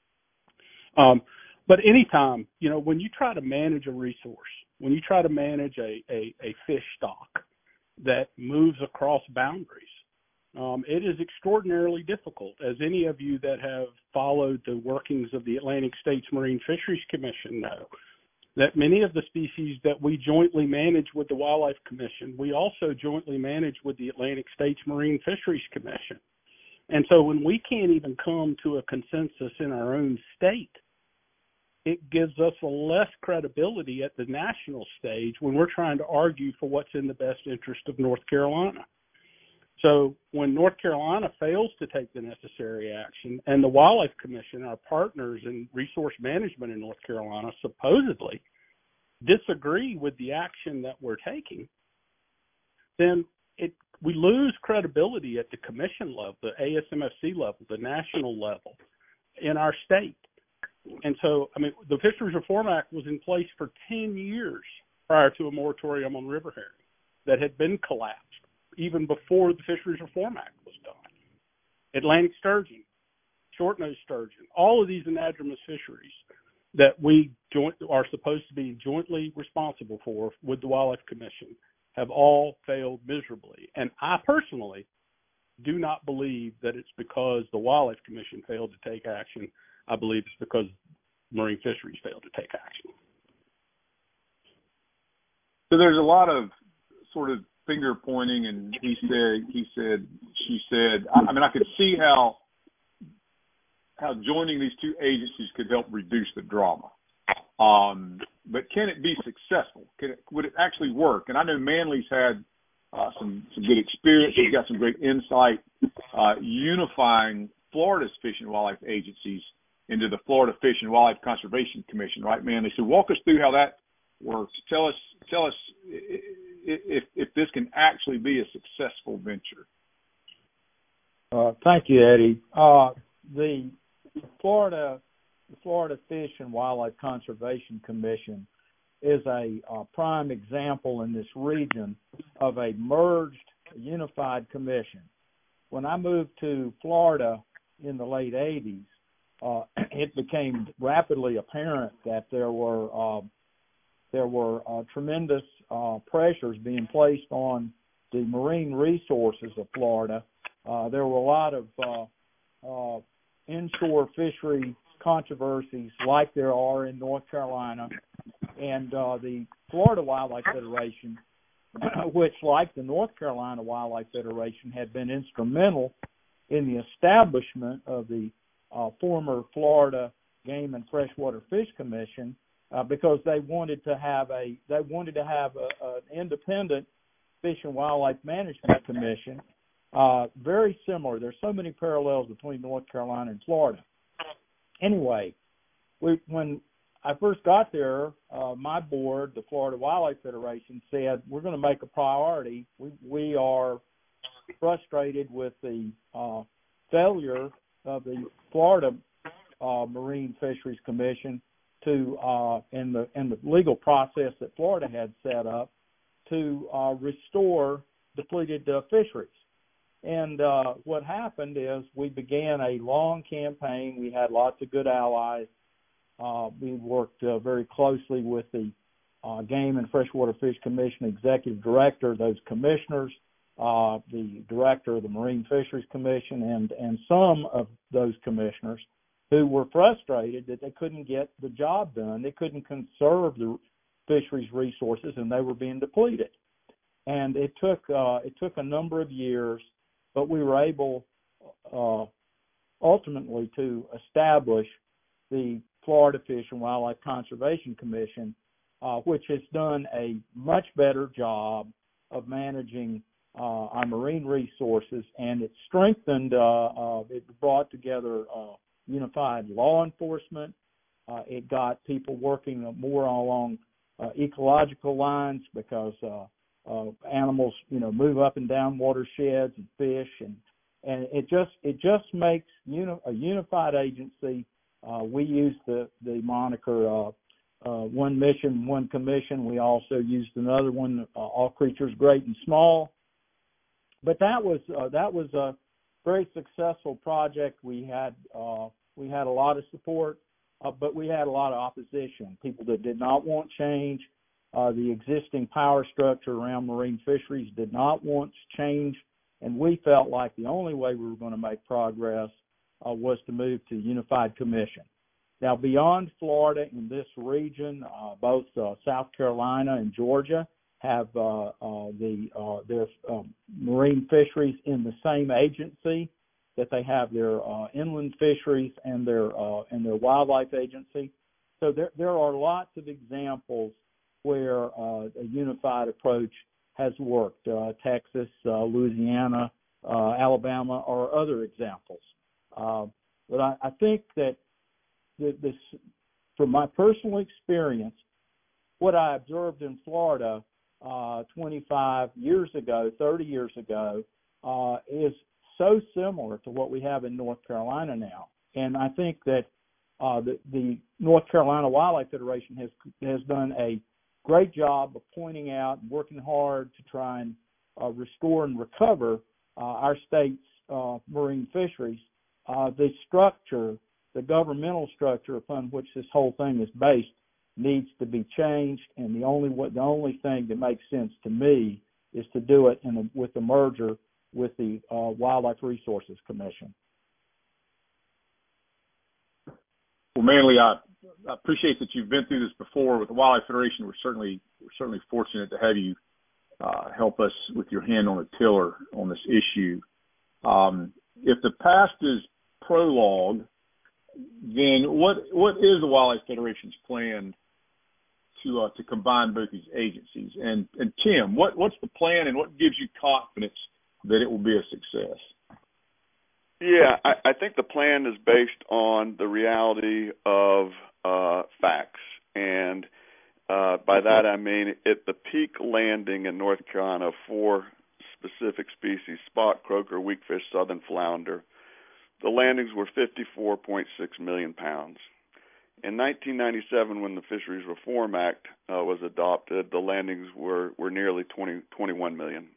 Um, but anytime, you know, when you try to manage a resource, when you try to manage a, a, a fish stock that moves across boundaries, um, it is extraordinarily difficult, as any of you that have followed the workings of the Atlantic States Marine Fisheries Commission know, that many of the species that we jointly manage with the Wildlife Commission, we also jointly manage with the Atlantic States Marine Fisheries Commission. And so when we can't even come to a consensus in our own state, it gives us a less credibility at the national stage when we're trying to argue for what's in the best interest of North Carolina. So when North Carolina fails to take the necessary action, and the Wildlife Commission, our partners in resource management in North Carolina, supposedly disagree with the action that we're taking, then it we lose credibility at the commission level, the A S M F C level, the national level in our state. And so, I mean, the Fisheries Reform Act was in place for ten years prior to a moratorium on river herring that had been collapsed even before the Fisheries Reform Act was done. Atlantic sturgeon, short-nosed sturgeon, all of these anadromous fisheries that we joint, are supposed to be jointly responsible for with the Wildlife Commission have all failed miserably. And I personally do not believe that it's because the Wildlife Commission failed to take action. I believe it's because marine fisheries failed to take action. So there's a lot of sort of finger pointing, and he said, he said, she said. I, I mean, I could see how how joining these two agencies could help reduce the drama. Um, but can it be successful? Can it, would it actually work? And I know Manly's had uh, some some good experience. He's got some great insight uh, unifying Florida's Fish and Wildlife agencies into the Florida Fish and Wildlife Conservation Commission, right, Manly? So walk us through how that works. Tell us, tell us if if this can actually be a successful venture. Uh, thank you, Eddie. Uh, the Florida the Florida Fish and Wildlife Conservation Commission is a uh, prime example in this region of a merged, unified commission. When I moved to Florida in the late eighties, uh, it became rapidly apparent that there were uh, there were uh, tremendous uh, pressures being placed on the marine resources of Florida. Uh, there were a lot of uh, uh, inshore fishery controversies like there are in North Carolina, and uh, the Florida Wildlife Federation, which, like the North Carolina Wildlife Federation, had been instrumental in the establishment of the uh, former Florida Game and Freshwater Fish Commission, uh, because they wanted to have a they wanted to have a, an independent Fish and Wildlife Management Commission. Uh, very similar. There's so many parallels between North Carolina and Florida. Anyway, we, when I first got there, uh, my board, the Florida Wildlife Federation, said we're going to make a priority. We, we are frustrated with the uh, failure of the Florida uh, Marine Fisheries Commission to, uh, in the in the legal process that Florida had set up, to uh, restore depleted uh, fisheries. And uh, what happened is we began a long campaign. We had lots of good allies. Uh, we worked uh, very closely with the uh, Game and Freshwater Fish Commission executive director, those commissioners, uh, the director of the Marine Fisheries Commission, and, and some of those commissioners who were frustrated that they couldn't get the job done. They couldn't conserve the fisheries resources, and they were being depleted. And it took uh, it took a number of years, but we were able uh, ultimately to establish the Florida Fish and Wildlife Conservation Commission, uh, which has done a much better job of managing uh, our marine resources, and it strengthened, uh, uh, it brought together uh, unified law enforcement. Uh, it got people working more along uh, ecological lines because uh, uh, animals, you know, move up and down watersheds and fish, and and it just it just makes uni- a unified agency. Uh, we use the the moniker uh, uh, one mission, one commission. We also used another one, uh, all creatures great and small. But that was uh, that was a very successful project. We had uh, we had a lot of support, uh, but we had a lot of opposition. People that did not want change. Uh, the existing power structure around marine fisheries did not want change, and we felt like the only way we were going to make progress uh, was to move to unified commission. Now, beyond Florida, in this region, uh, both uh, South Carolina and Georgia have uh, uh, the uh, their um, marine fisheries in the same agency that they have their uh, inland fisheries and their uh, and their wildlife agency. So there there are lots of examples where uh, a unified approach has worked. Uh, Texas, uh, Louisiana, uh, Alabama are other examples. Uh, but I, I think that this, from my personal experience, what I observed in Florida uh, twenty-five years ago, thirty years ago, uh, is so similar to what we have in North Carolina now. And I think that uh, the, the North Carolina Wildlife Federation has has done a great job of pointing out and working hard to try and uh, restore and recover uh, our state's uh, marine fisheries. Uh, the structure, the governmental structure upon which this whole thing is based, needs to be changed, and the only the only thing that makes sense to me is to do it in a, with the merger with the uh, Wildlife Resources Commission. Well, Manley, I, I appreciate that you've been through this before with the Wildlife Federation. We're certainly we're certainly fortunate to have you uh, help us with your hand on the tiller on this issue. Um, if the past is prologue, then what what is the Wildlife Federation's plan to uh, to combine both these agencies? And and Tim, what what's the plan, and what gives you confidence that it will be a success? Yeah, I, I think the plan is based on the reality of uh, facts, and uh, by that I mean at the peak landing in North Carolina for specific species: spot croaker, weakfish, southern flounder. The landings were fifty-four point six million pounds. In nineteen ninety-seven, when the Fisheries Reform Act uh, was adopted, the landings were, were nearly twenty, twenty-one million.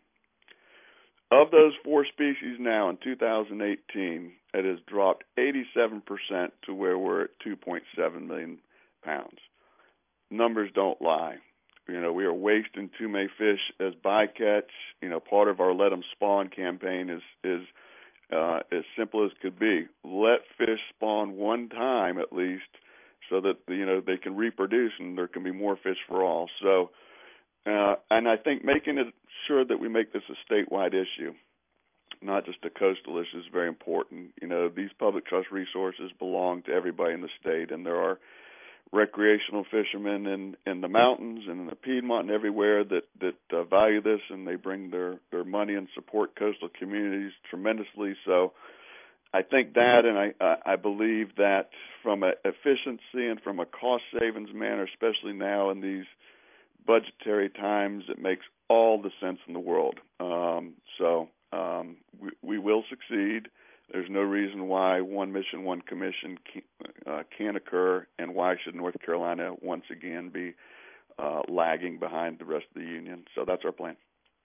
Of those four species now in two thousand eighteen, it has dropped eighty-seven percent to where we're at two point seven million pounds. Numbers don't lie. You know, we are wasting too many fish as bycatch. You know, part of our Let 'em Spawn campaign is is uh, as simple as could be. Let fish spawn one time at least, so that you know they can reproduce and there can be more fish for all. So, uh, and I think making it sure that we make this a statewide issue, not just a coastal issue, is very important. You know, these public trust resources belong to everybody in the state, and there are recreational fishermen in, in the mountains and in the Piedmont and everywhere that, that uh, value this, and they bring their, their money and support coastal communities tremendously. So I think that, and I, I believe that from an efficiency and from a cost savings manner, especially now in these budgetary times, it makes all the sense in the world. Um, so um, we, we will succeed. There's no reason why one mission, one commission can, uh, can't occur, and why should North Carolina once again be uh, lagging behind the rest of the union. So that's our plan.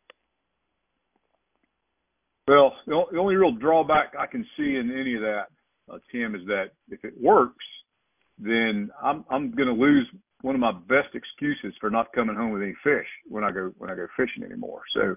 Well, the only real drawback I can see in any of that, uh, Tim, is that if it works, then I'm I'm going to lose one of my best excuses for not coming home with any fish when I go when I go fishing anymore. So,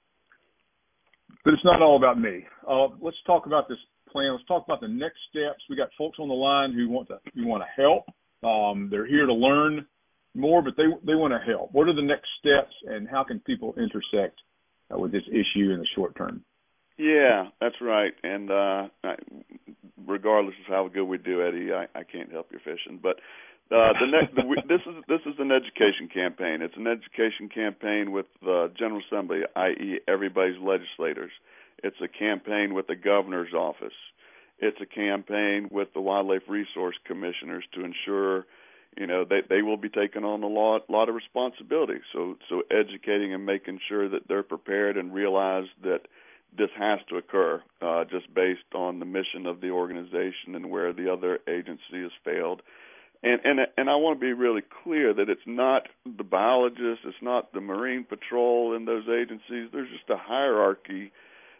but it's not all about me. Uh, let's talk about this plan. Let's talk about the next steps. We got folks on the line who want to who want to help. Um, they're here to learn more, but they they want to help. What are the next steps, and how can people intersect uh, with this issue in the short term? Yeah, that's right. And uh, I, regardless of how good we do, Eddie, I, I can't help your fishing. But uh, the next, the, this is this is an education campaign. It's an education campaign with the General Assembly, that is, everybody's legislators. It's a campaign with the governor's office. It's a campaign with the Wildlife Resource Commissioners to ensure, you know, they they will be taking on a lot lot of responsibility. So so educating and making sure that they're prepared and realize that this has to occur, uh, just based on the mission of the organization and where the other agency has failed. And and and I want to be really clear that it's not the biologists, it's not the Marine Patrol in those agencies. There's just a hierarchy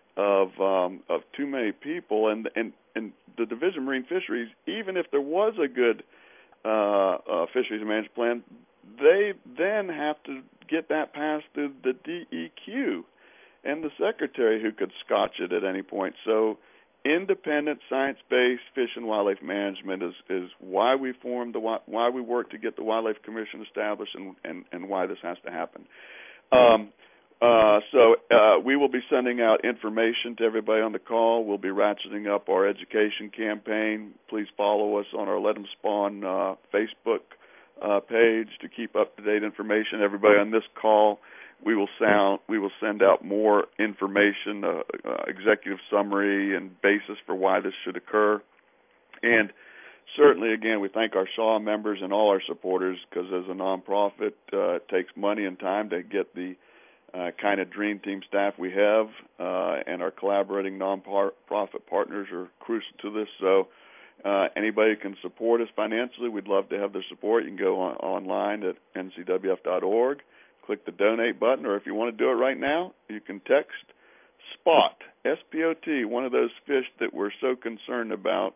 of um, of too many people, and and and the Division of Marine Fisheries, even if there was a good uh, uh, fisheries management plan, they then have to get that passed through the D E Q and the secretary, who could scotch it at any point. So independent, science-based fish and wildlife management is, is why we formed the why we work to get the Wildlife Commission established, and, and, and why this has to happen. Um, uh, so uh, we will be sending out information to everybody on the call. We'll be ratcheting up our education campaign. Please follow us on our Let 'em Spawn uh, Facebook uh, page to keep up-to-date information. Everybody on this call, we will sound we will send out more information, uh, uh, executive summary and basis for why this should occur. And certainly, again, we thank our Shaw members and all our supporters, because as a nonprofit, uh, it takes money and time to get the uh, kind of dream team staff we have, uh, and our collaborating nonprofit partners are crucial to this. So uh, anybody who can support us financially, we'd love to have their support. You can go on, online at N C W F dot org. Click the donate button, or if you want to do it right now, you can text SPOT, S P O T, one of those fish that we're so concerned about,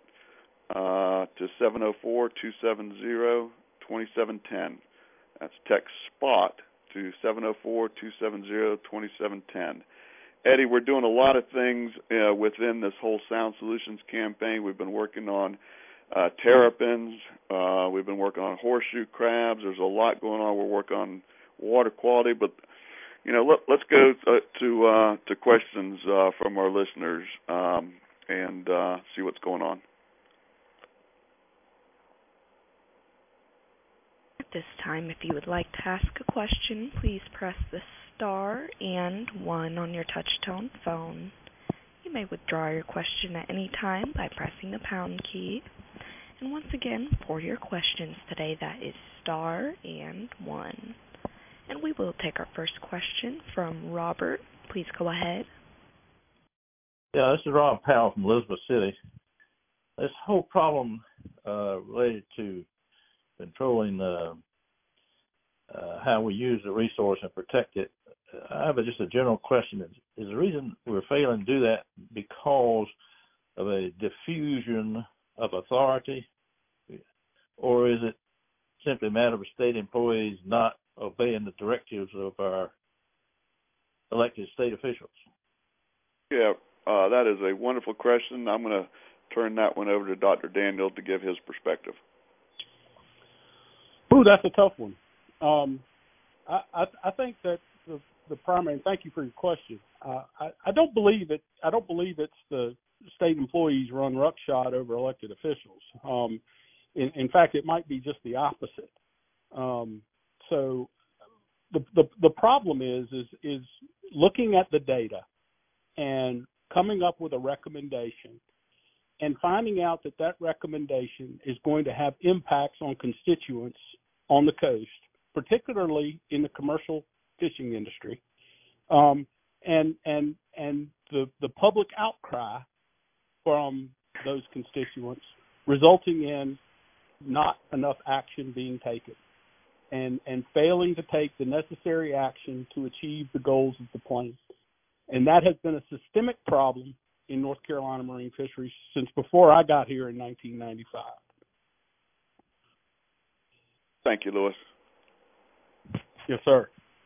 uh, to seven oh four, two seven zero, two seven one zero. That's text SPOT to seven oh four, two seven zero, two seven one zero. Eddie, we're doing a lot of things uh, within this whole Sound Solutions campaign. We've been working on uh, terrapins. Uh, we've been working on horseshoe crabs. There's a lot going on. We're working on water quality, but you know, let, let's go uh, to uh, to questions uh, from our listeners um, and uh, see what's going on. At this time, if you would like to ask a question, please press the star and one on your touch-tone phone. You may withdraw your question at any time by pressing the pound key. And once again, for your questions today, that is star and one. And we will take our first question from Robert. Please go ahead. Yeah, this is Rob Powell from Elizabeth City. This whole problem uh, related to controlling uh, uh, how we use the resource and protect it, I have a, just a general question. Is, is the reason we're failing to do that because of a diffusion of authority, or is it simply a matter of state employees not obeying the directives of our elected state officials? Yeah, uh, that is a wonderful question. I'm going to turn that one over to Doctor Daniel to give his perspective. Ooh, that's a tough one. Um, I, I, I think that the, the primary, and thank you for your question. Uh, I, I don't believe it. I don't believe it's the state employees run roughshod over elected officials. Um, in, in fact, it might be just the opposite. Um, So the, the the problem is is is looking at the data and coming up with a recommendation and finding out that that recommendation is going to have impacts on constituents on the coast, particularly in the commercial fishing industry, um, and and and the the public outcry from those constituents resulting in not enough action being taken. And, and failing to take the necessary action to achieve the goals of the plan. And that has been a systemic problem in North Carolina marine fisheries since before I got here in nineteen ninety-five. Thank you, Louis. Yes, sir.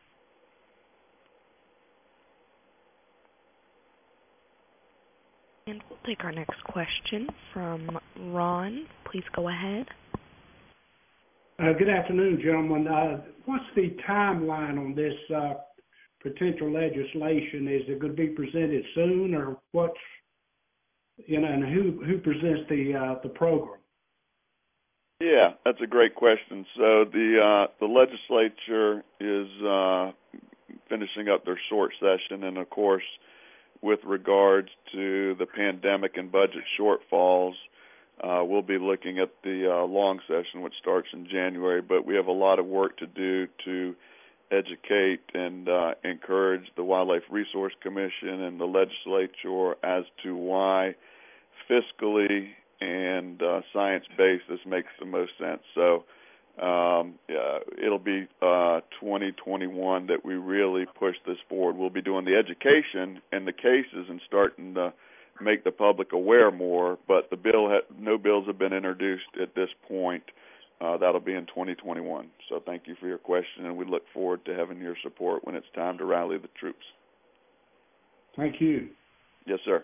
And we'll take our next question from Ron. Please go ahead. Uh, good afternoon, gentlemen. Uh, what's the timeline on this uh, potential legislation? Is it going to be presented soon, or what's, you know, and who who presents the uh, the program? Yeah, that's a great question. So the uh, the legislature is uh, finishing up their short session, and of course, with regards to the pandemic and budget shortfalls, uh, we'll be looking at the uh, long session, which starts in January. But we have a lot of work to do to educate and uh, encourage the Wildlife Resource Commission and the legislature as to why fiscally and uh, science-based this makes the most sense. So um, yeah, it'll be uh, twenty twenty-one that we really push this forward. We'll be doing the education and the cases and starting to make the public aware more, but the bill ha- no bills have been introduced at this point. Uh, that'll be in twenty twenty-one. So thank you for your question, and we look forward to having your support when it's time to rally the troops. Thank you. Yes, sir.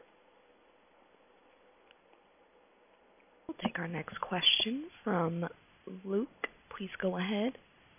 We'll take our next question from Luke. Please go ahead.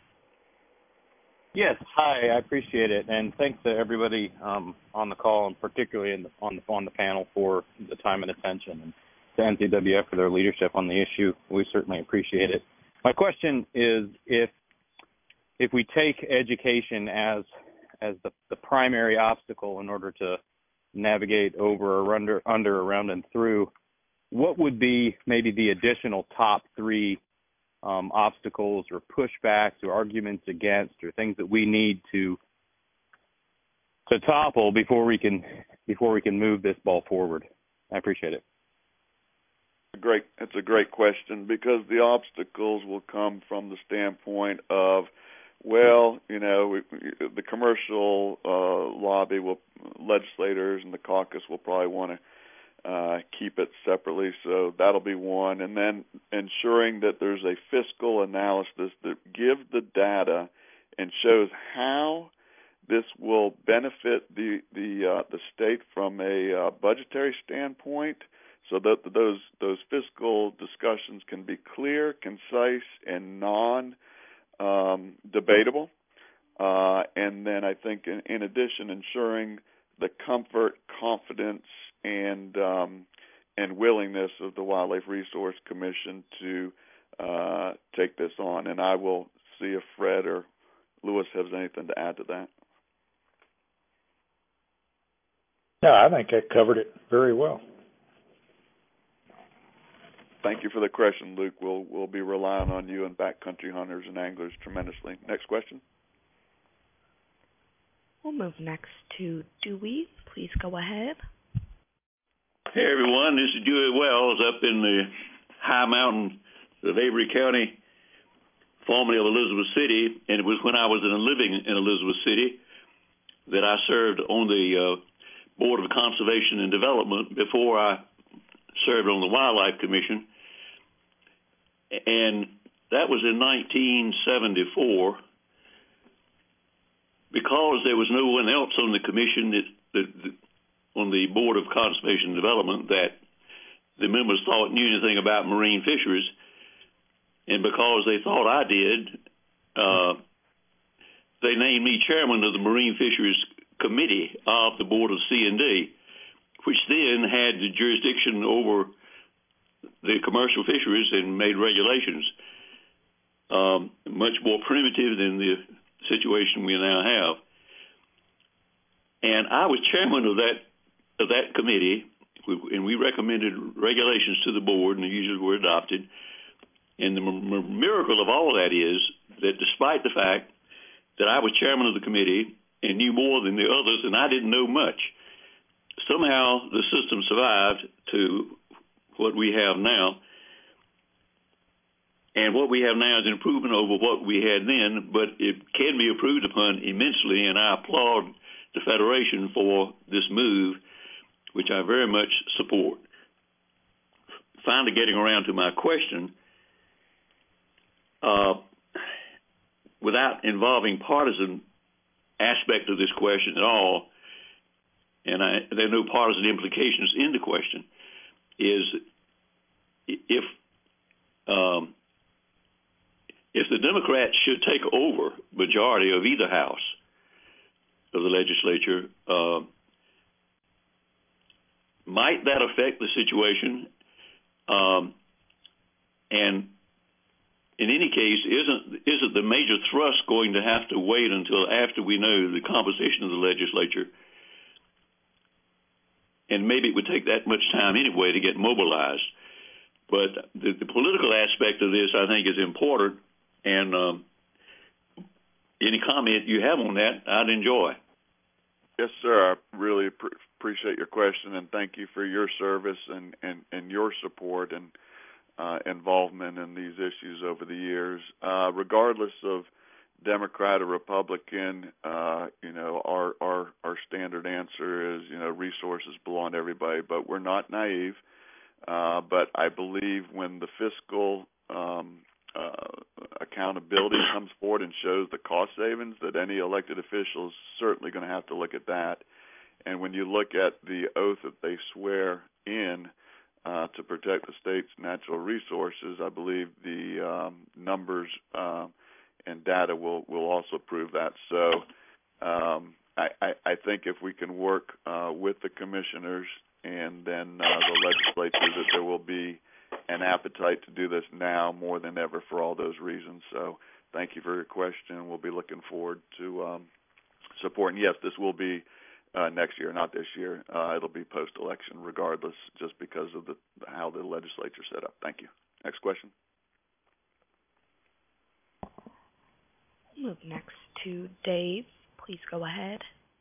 Yes, hi, I appreciate it, and thanks to everybody um, on the call, and particularly in the, on the on the panel for the time and attention, and to N C W F for their leadership on the issue. We certainly appreciate it. My question is, if if we take education as as the, the primary obstacle in order to navigate over or under, under, around, and through, what would be maybe the additional top three Um, obstacles or pushbacks or arguments against, or things that we need to to topple before we can before we can move this ball forward? I appreciate it. Great, that's a great question, because the obstacles will come from the standpoint of, well, you know, we, the commercial uh, lobby will, legislators and the caucus will probably want to Uh, keep it separately, so that'll be one. And then ensuring that there's a fiscal analysis that gives the data and shows how this will benefit the the uh, the state from a uh, budgetary standpoint, so that those those fiscal discussions can be clear, concise, and non um, debatable. Uh, and then I think, in, in addition, ensuring the comfort, confidence, and um, and willingness of the Wildlife Resource Commission to uh, take this on. And I will see if Fred or Louis has anything to add to that. No, I think that covered it very well. Thank you for the question, Luke. We'll we'll be relying on you and backcountry hunters and anglers tremendously. Next question. We'll move next to Dewey. Please go ahead. Hey, everyone. This is Dewey Wells up in the high mountains of Avery County, formerly of Elizabeth City, and it was when I was in, living in Elizabeth City that I served on the uh, Board of Conservation and Development before I served on the Wildlife Commission, and that was in nineteen seventy-four. Because there was no one else on the commission that, that, that on the Board of Conservation and Development that the members thought knew anything about marine fisheries, and because they thought I did, uh, they named me chairman of the Marine Fisheries Committee of the Board of C and D, which then had the jurisdiction over the commercial fisheries and made regulations um, much more primitive than the situation we now have. And I was chairman of that of that committee, and we recommended regulations to the board, and they usually were adopted. And the m- miracle of all of that is that despite the fact that I was chairman of the committee and knew more than the others, and I didn't know much, somehow the system survived to what we have now. And what we have now is an improvement over what we had then, but it can be improved upon immensely, and I applaud the Federation for this move, which I very much support. Finally, getting around to my question, uh, without involving partisan aspect of this question at all, and I, there are no partisan implications in the question, is if um, if the Democrats should take over majority of either house of the legislature, uh, might that affect the situation? Um, and in any case, isn't isn't the major thrust going to have to wait until after we know the composition of the legislature? And maybe it would take that much time anyway to get mobilized. But the, the political aspect of this, I think, is important. And um, any comment you have on that, I'd enjoy. Yes, sir. I really pr- appreciate your question, and thank you for your service and, and, and your support and uh, involvement in these issues over the years. Uh, regardless of Democrat or Republican, uh, you know, our, our our standard answer is, you know, resources belong to everybody, but we're not naive. Uh, but I believe when the fiscal um, uh, accountability comes forward and shows the cost savings, that any elected official is certainly going to have to look at that. And when you look at the oath that they swear in uh, to protect the state's natural resources, I believe the um, numbers uh, and data will, will also prove that. So um, I, I, I think if we can work uh, with the commissioners and then uh, the legislature, that there will be an appetite to do this now more than ever for all those reasons. So thank you for your question. We'll be looking forward to um, support. And yes, this will be uh, next year, not this year. Uh, it'll be post-election regardless, just because of the how the legislature's set up. Thank you. Next question. Move next to Dave. Please go ahead.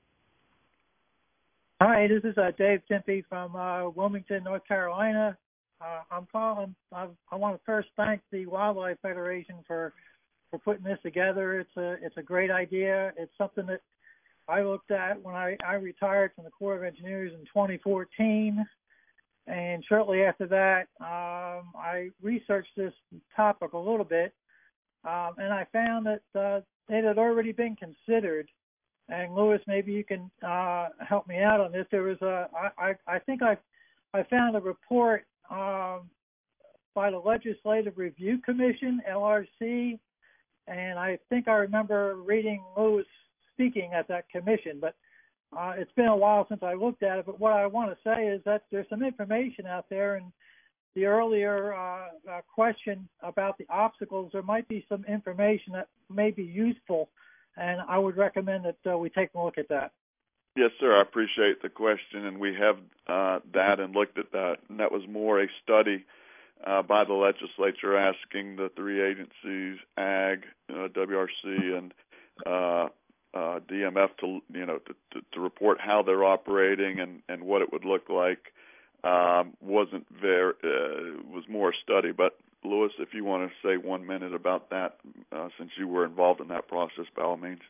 Hi, this is uh, Dave Tempe from uh, Wilmington, North Carolina. Uh, I'm calling. I, I want to first thank the Wildlife Federation for for putting this together. It's a it's a great idea. It's something that I looked at when I, I retired from the Corps of Engineers in twenty fourteen, and shortly after that, um, I researched this topic a little bit, um, and I found that uh, it had already been considered. And Lewis, maybe you can uh, help me out on this. There was a, I, I, I think I, I found a report um, by the Legislative Review Commission, L R C, and I think I remember reading Lewis speaking at that commission. But uh, it's been a while since I looked at it. But what I want to say is that there's some information out there, and the earlier uh, uh, question about the obstacles, there might be some information that may be useful. And I would recommend that uh, we take a look at that. Yes, sir. I appreciate the question, and we have uh, that and looked at that. And that was more a study uh, by the legislature asking the three agencies, Ag, uh, W R C, and uh, uh, D M F, to you know to, to, to report how they're operating and, and what it would look like. Um, wasn't very uh, was more a study, but Lewis, if you want to say one minute about that, uh, since you were involved in that process, by all means.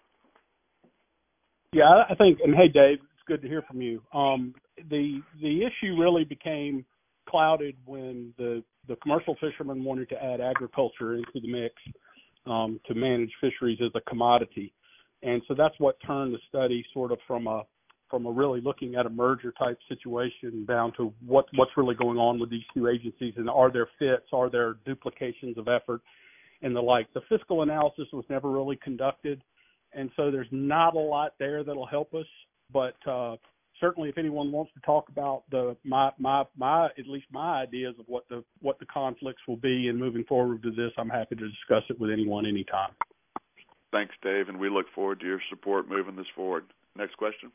Yeah, I think, and hey, Dave, it's good to hear from you. Um, the the issue really became clouded when the, the commercial fishermen wanted to add agriculture into the mix um, to manage fisheries as a commodity. And so that's what turned the study sort of from a from a really looking at a merger type situation down to what what's really going on with these two agencies, and are there fits, are there duplications of effort and the like. The fiscal analysis was never really conducted, and so there's not a lot there that'll help us, but uh, certainly if anyone wants to talk about the my my my at least my ideas of what the what the conflicts will be in moving forward with this, I'm happy to discuss it with anyone anytime. Thanks, Dave, and we look forward to your support moving this forward. Next question.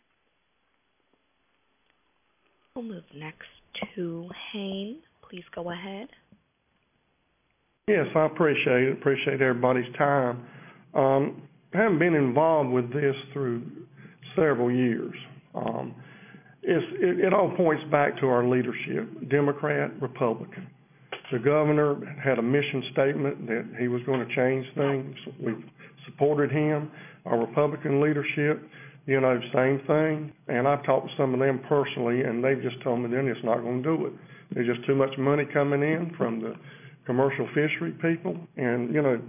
We'll move next to Hayne. Please go ahead. Yes, I appreciate it. Appreciate everybody's time. Um, I haven't been involved with this through several years. Um, it's, it, it all points back to our leadership, Democrat, Republican. The governor had a mission statement that he was going to change things. We supported him. Our Republican leadership, you know, same thing. And I've talked to some of them personally, and they've just told me they're just not going to do it. There's just too much money coming in from the commercial fishery people. And, you know,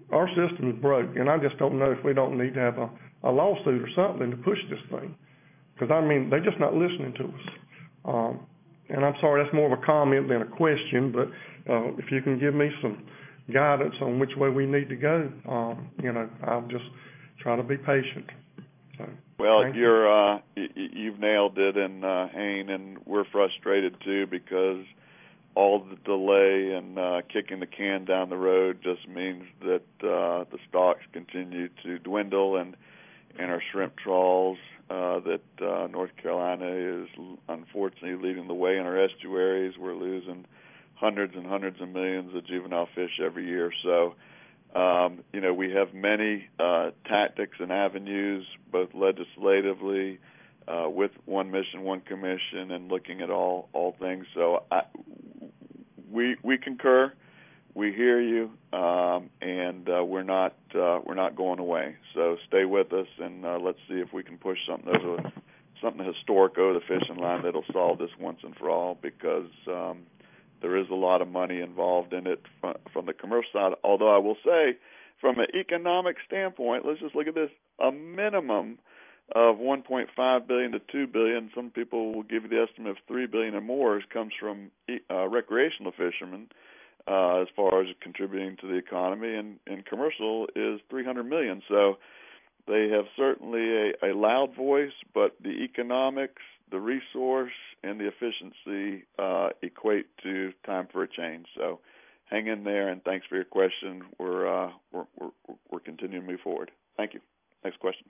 our system is broke, and I just don't know if we don't need to have a, a lawsuit or something to push this thing. Because, I mean, they're just not listening to us. Um, and I'm sorry, that's more of a comment than a question, but uh, if you can give me some guidance on which way we need to go, um, you know, I'll just try to be patient. So, well, you're uh, y- you've nailed it, and uh, Hayne, and we're frustrated too because all the delay and uh, kicking the can down the road just means that uh, the stocks continue to dwindle, and and our shrimp trawls uh, that uh, North Carolina is unfortunately leading the way in our estuaries. We're losing hundreds and hundreds of millions of juvenile fish every year. So, um, you know, we have many uh, tactics and avenues, both legislatively, uh, with One Mission, One Commission, and looking at all all things. So, I, we we concur. We hear you, um, and uh, we're not uh, we're not going away. So stay with us, and uh, let's see if we can push something over, something historic over the fishing line that'll solve this once and for all. Because um, there is a lot of money involved in it from, from the commercial side. Although I will say, from an economic standpoint, let's just look at this: a minimum of one point five billion dollars to two billion dollars. Some people will give you the estimate of three billion dollars or more comes from uh, recreational fishermen. Uh, as far as contributing to the economy, and, and commercial is three hundred million dollars. So they have certainly a, a loud voice, but the economics, the resource, and the efficiency uh, equate to time for a change. So hang in there, and thanks for your question. We're uh, we're, we're we're continuing to move forward. Thank you. Next question.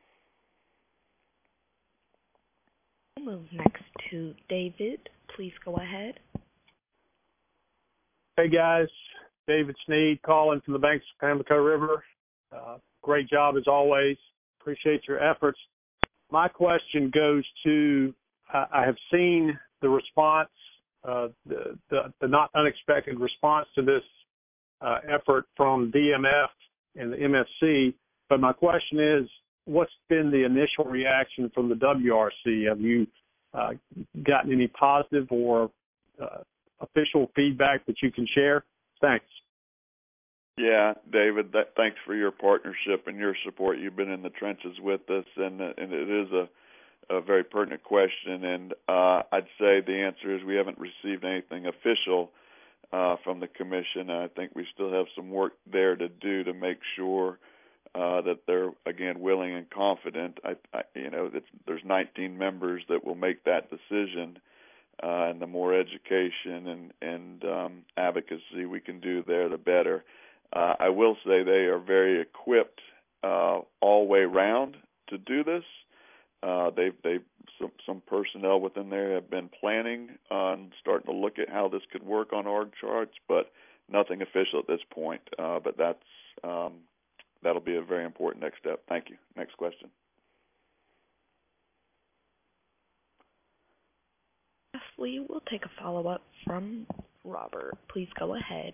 We'll move next to David. Please go ahead. Hey guys, David Sneed calling from the banks of Pamlico River. Uh, great job as always. Appreciate your efforts. My question goes to, uh, I have seen the response, uh, the, the, the not unexpected response to this uh, effort from D M F and the M F C, but my question is, what's been the initial reaction from the W R C? Have you uh, gotten any positive or uh, official feedback that you can share? Thanks. Yeah, David, that, thanks for your partnership and your support. You've been in the trenches with us, and, uh, and it is a, a very pertinent question. And uh, I'd say the answer is we haven't received anything official uh, from the commission. I think we still have some work there to do to make sure uh, that they're, again, willing and confident. I, I, you know, it's, there's nineteen members that will make that decision. Uh, and the more education and, and um, advocacy we can do there, the better. Uh, I will say they are very equipped uh, all the way around to do this. Uh, they've, they've some, some personnel within there have been planning on starting to look at how this could work on org charts, but nothing official at this point. Uh, but that's um, that'll be a very important next step. Thank you. Next question. Lastly, we'll take a follow-up from Robert. Please go ahead.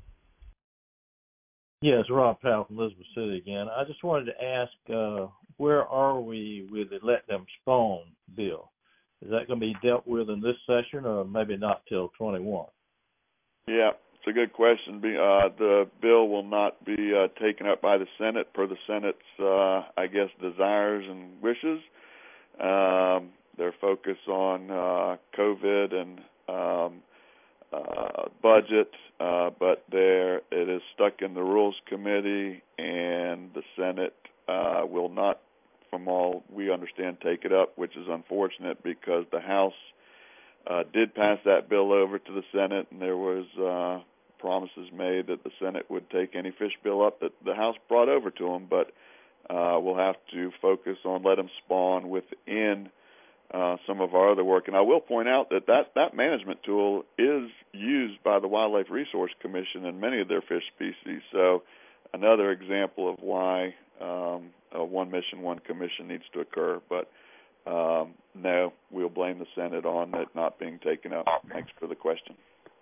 Yes, Rob Powell from Elizabeth City again. I just wanted to ask, uh, where are we with the Let Them Spawn bill? Is that going to be dealt with in this session, or maybe not till twenty-one? Yeah, it's a good question. Uh, the bill will not be uh, taken up by the Senate per the Senate's, uh, I guess, desires and wishes. Um, Their focus on uh, COVID and um, uh, budget, uh, but there it is stuck in the Rules Committee, and the Senate uh, will not, from all we understand, take it up, which is unfortunate because the House uh, did pass that bill over to the Senate, and there was uh, promises made that the Senate would take any fish bill up that the House brought over to them, but uh, we'll have to focus on Let Them Spawn within Uh, some of our other work. And I will point out that, that that management tool is used by the Wildlife Resource Commission in many of their fish species. So another example of why um, a one mission, one commission needs to occur. But um, no, we'll blame the Senate on it not being taken up. Thanks for the question.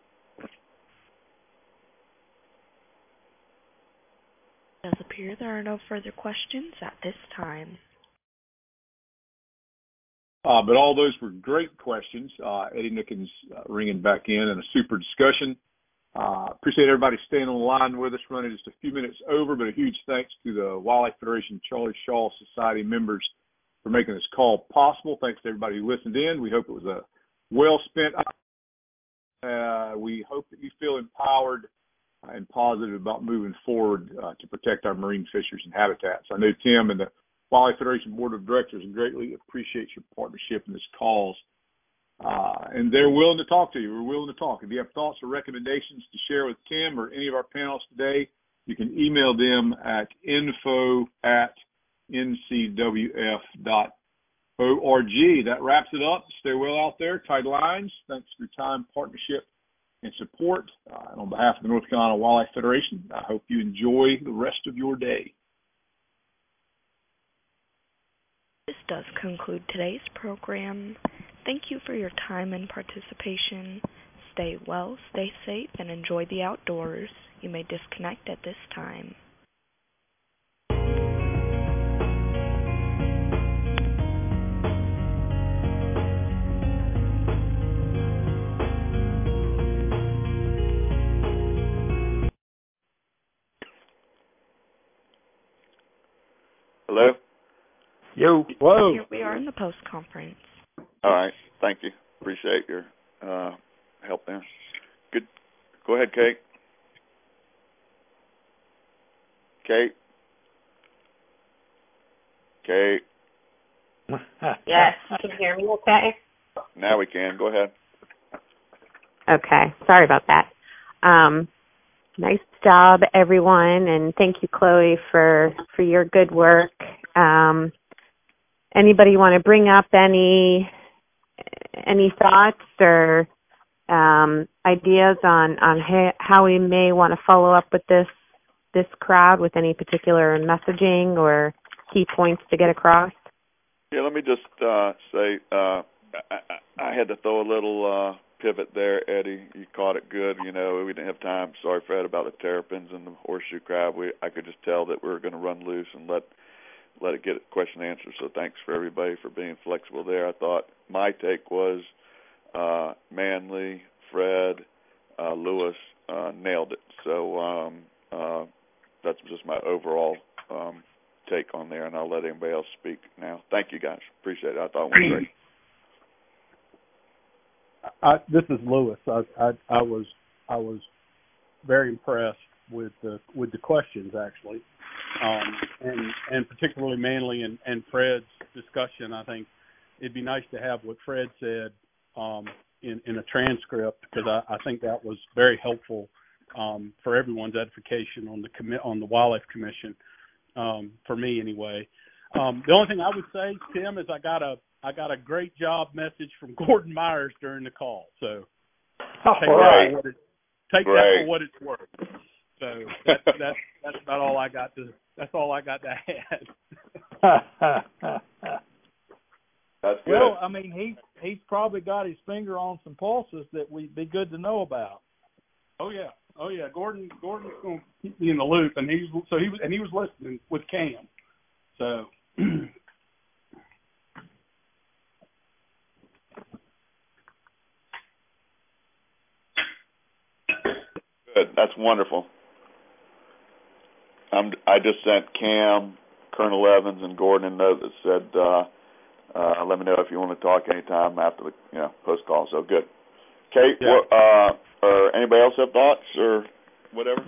It does appear there are no further questions at this time. Uh, but all those were great questions. Uh, Eddie Nickens uh, ringing back in and a super discussion. Uh, appreciate everybody staying on the line with us, running just a few minutes over, but a huge thanks to the Wildlife Federation Charlie Shaw Society members for making this call possible. Thanks to everybody who listened in. We hope it was a well-spent uh, we hope that you feel empowered and positive about moving forward uh, to protect our marine fisheries and habitats. I know Tim and the Wildlife Federation Board of Directors greatly appreciate your partnership in this cause. Uh, and they're willing to talk to you. We're willing to talk. If you have thoughts or recommendations to share with Tim or any of our panelists today, you can email them at info at n c w f dot org. That wraps it up. Stay well out there. Tight lines. Thanks for your time, partnership, and support. Uh, and on behalf of the North Carolina Wildlife Federation, I hope you enjoy the rest of your day. This does conclude today's program. Thank you for your time and participation. Stay well, stay safe, and enjoy the outdoors. You may disconnect at this time. Hello? Yo. Whoa. Here we are in the post-conference. All right. Thank you. Appreciate your uh, help there. Good. Go ahead, Kate. Kate? Kate? Yes. Can you hear me okay? Now we can. Go ahead. Okay. Sorry about that. Um, nice job, everyone, and thank you, Chloe, for, for your good work. Um, anybody want to bring up any any thoughts or um, ideas on, on ha- how we may want to follow up with this this crowd with any particular messaging or key points to get across? Yeah, let me just uh, say uh, I, I had to throw a little uh, pivot there, Eddie. You caught it good. You know, we didn't have time. Sorry, Fred, about the terrapins and the horseshoe crab. We I could just tell that we were going to run loose and let let it get a question answered. So thanks for everybody for being flexible there. I thought my take was uh, Manley, Fred, uh, Lewis uh, nailed it. So um, uh, that's just my overall um, take on there, and I'll let anybody else speak now. Thank you, guys. Appreciate it. I thought it went great. I, this is Lewis. I, I, I was I was very impressed with the with the questions actually, um, and and particularly Manley and, and Fred's discussion. I think it'd be nice to have what Fred said um, in in a transcript, because I, I think that was very helpful um, for everyone's edification on the commi- on the Wildlife Commission. Um, for me anyway. Um, the only thing I would say, Tim, is I got a I got a great job message from Gordon Myers during the call. So take, right. that, for what it, take that for what it's worth. So that, that's that's about all I got to that's all I got to add. That's good. Well, I mean, he he's probably got his finger on some pulses that we'd be good to know about. Oh yeah, oh yeah. Gordon Gordon's going to keep me in the loop, and he's so he was and he was listening with Cam. So. Good. That's wonderful. I'm, I just sent Cam, Colonel Evans, and Gordon a note that said, uh, uh, let me know if you want to talk anytime after the you know, post call. So good. Kate, yeah. what, uh, or anybody else have thoughts or whatever?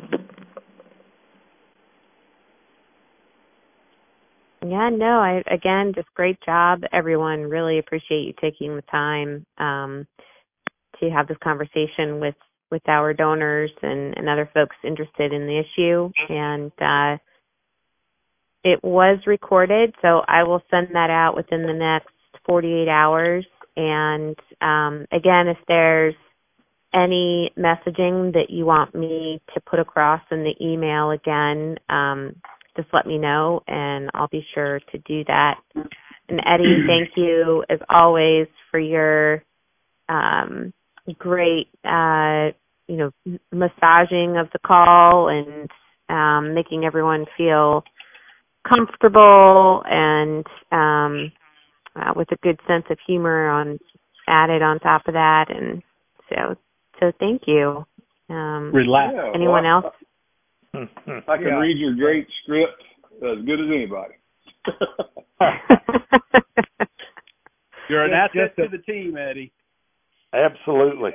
Yeah, no, I again, just great job, everyone. Really appreciate you taking the time um, to have this conversation with, with our donors and, and other folks interested in the issue. And uh, it was recorded, so I will send that out within the next forty-eight hours. And um, again, if there's any messaging that you want me to put across in the email again, um, just let me know, and I'll be sure to do that. And Eddie, thank you, as always, for your um, great, uh, you know, massaging of the call and um, making everyone feel comfortable and um, uh, with a good sense of humor on added on top of that. And so, so thank you. Um, Relax. Yeah, anyone well, else? I can Yeah. read your great script as good as anybody. You're an Just- asset just to the team, Eddie. Absolutely.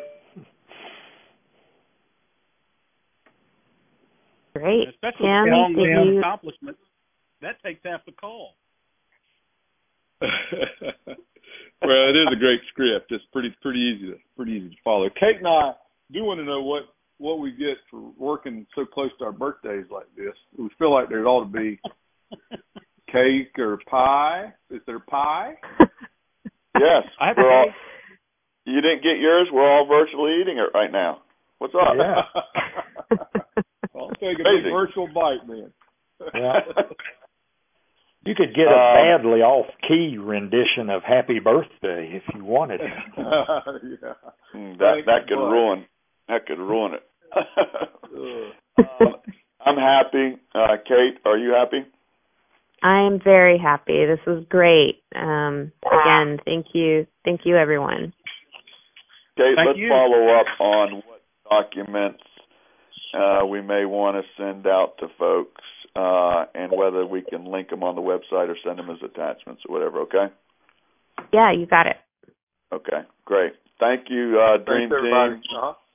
Great. And especially Tim, with long did list of you- accomplishments. That takes half the call. Well, it is a great script. It's pretty pretty easy to pretty easy to follow. Kate and I do want to know what what we get for working so close to our birthdays like this. We feel like there ought to be cake or pie. Is there pie? Yes. I have we're all, cake. you didn't get yours. We're all virtually eating it right now. What's up? Yeah. I'll take a Crazy. big virtual bite, man. Yeah. You could get a Um, badly off-key rendition of Happy Birthday if you wanted. Yeah. Mm, that Thanks, that could bud. ruin that could ruin it. Ugh. um, I'm happy. Uh, Kate, are you happy? I am very happy. This was great. Um, again, thank you. Thank you, everyone. Kate, Thank let's you. follow up on what documents uh, we may want to send out to folks, uh, and whether we can link them on the website or send them as attachments or whatever. Okay. Yeah, you got it. Okay. Great. Thank you, uh, Dream Thanks, everybody. Team. Uh-huh.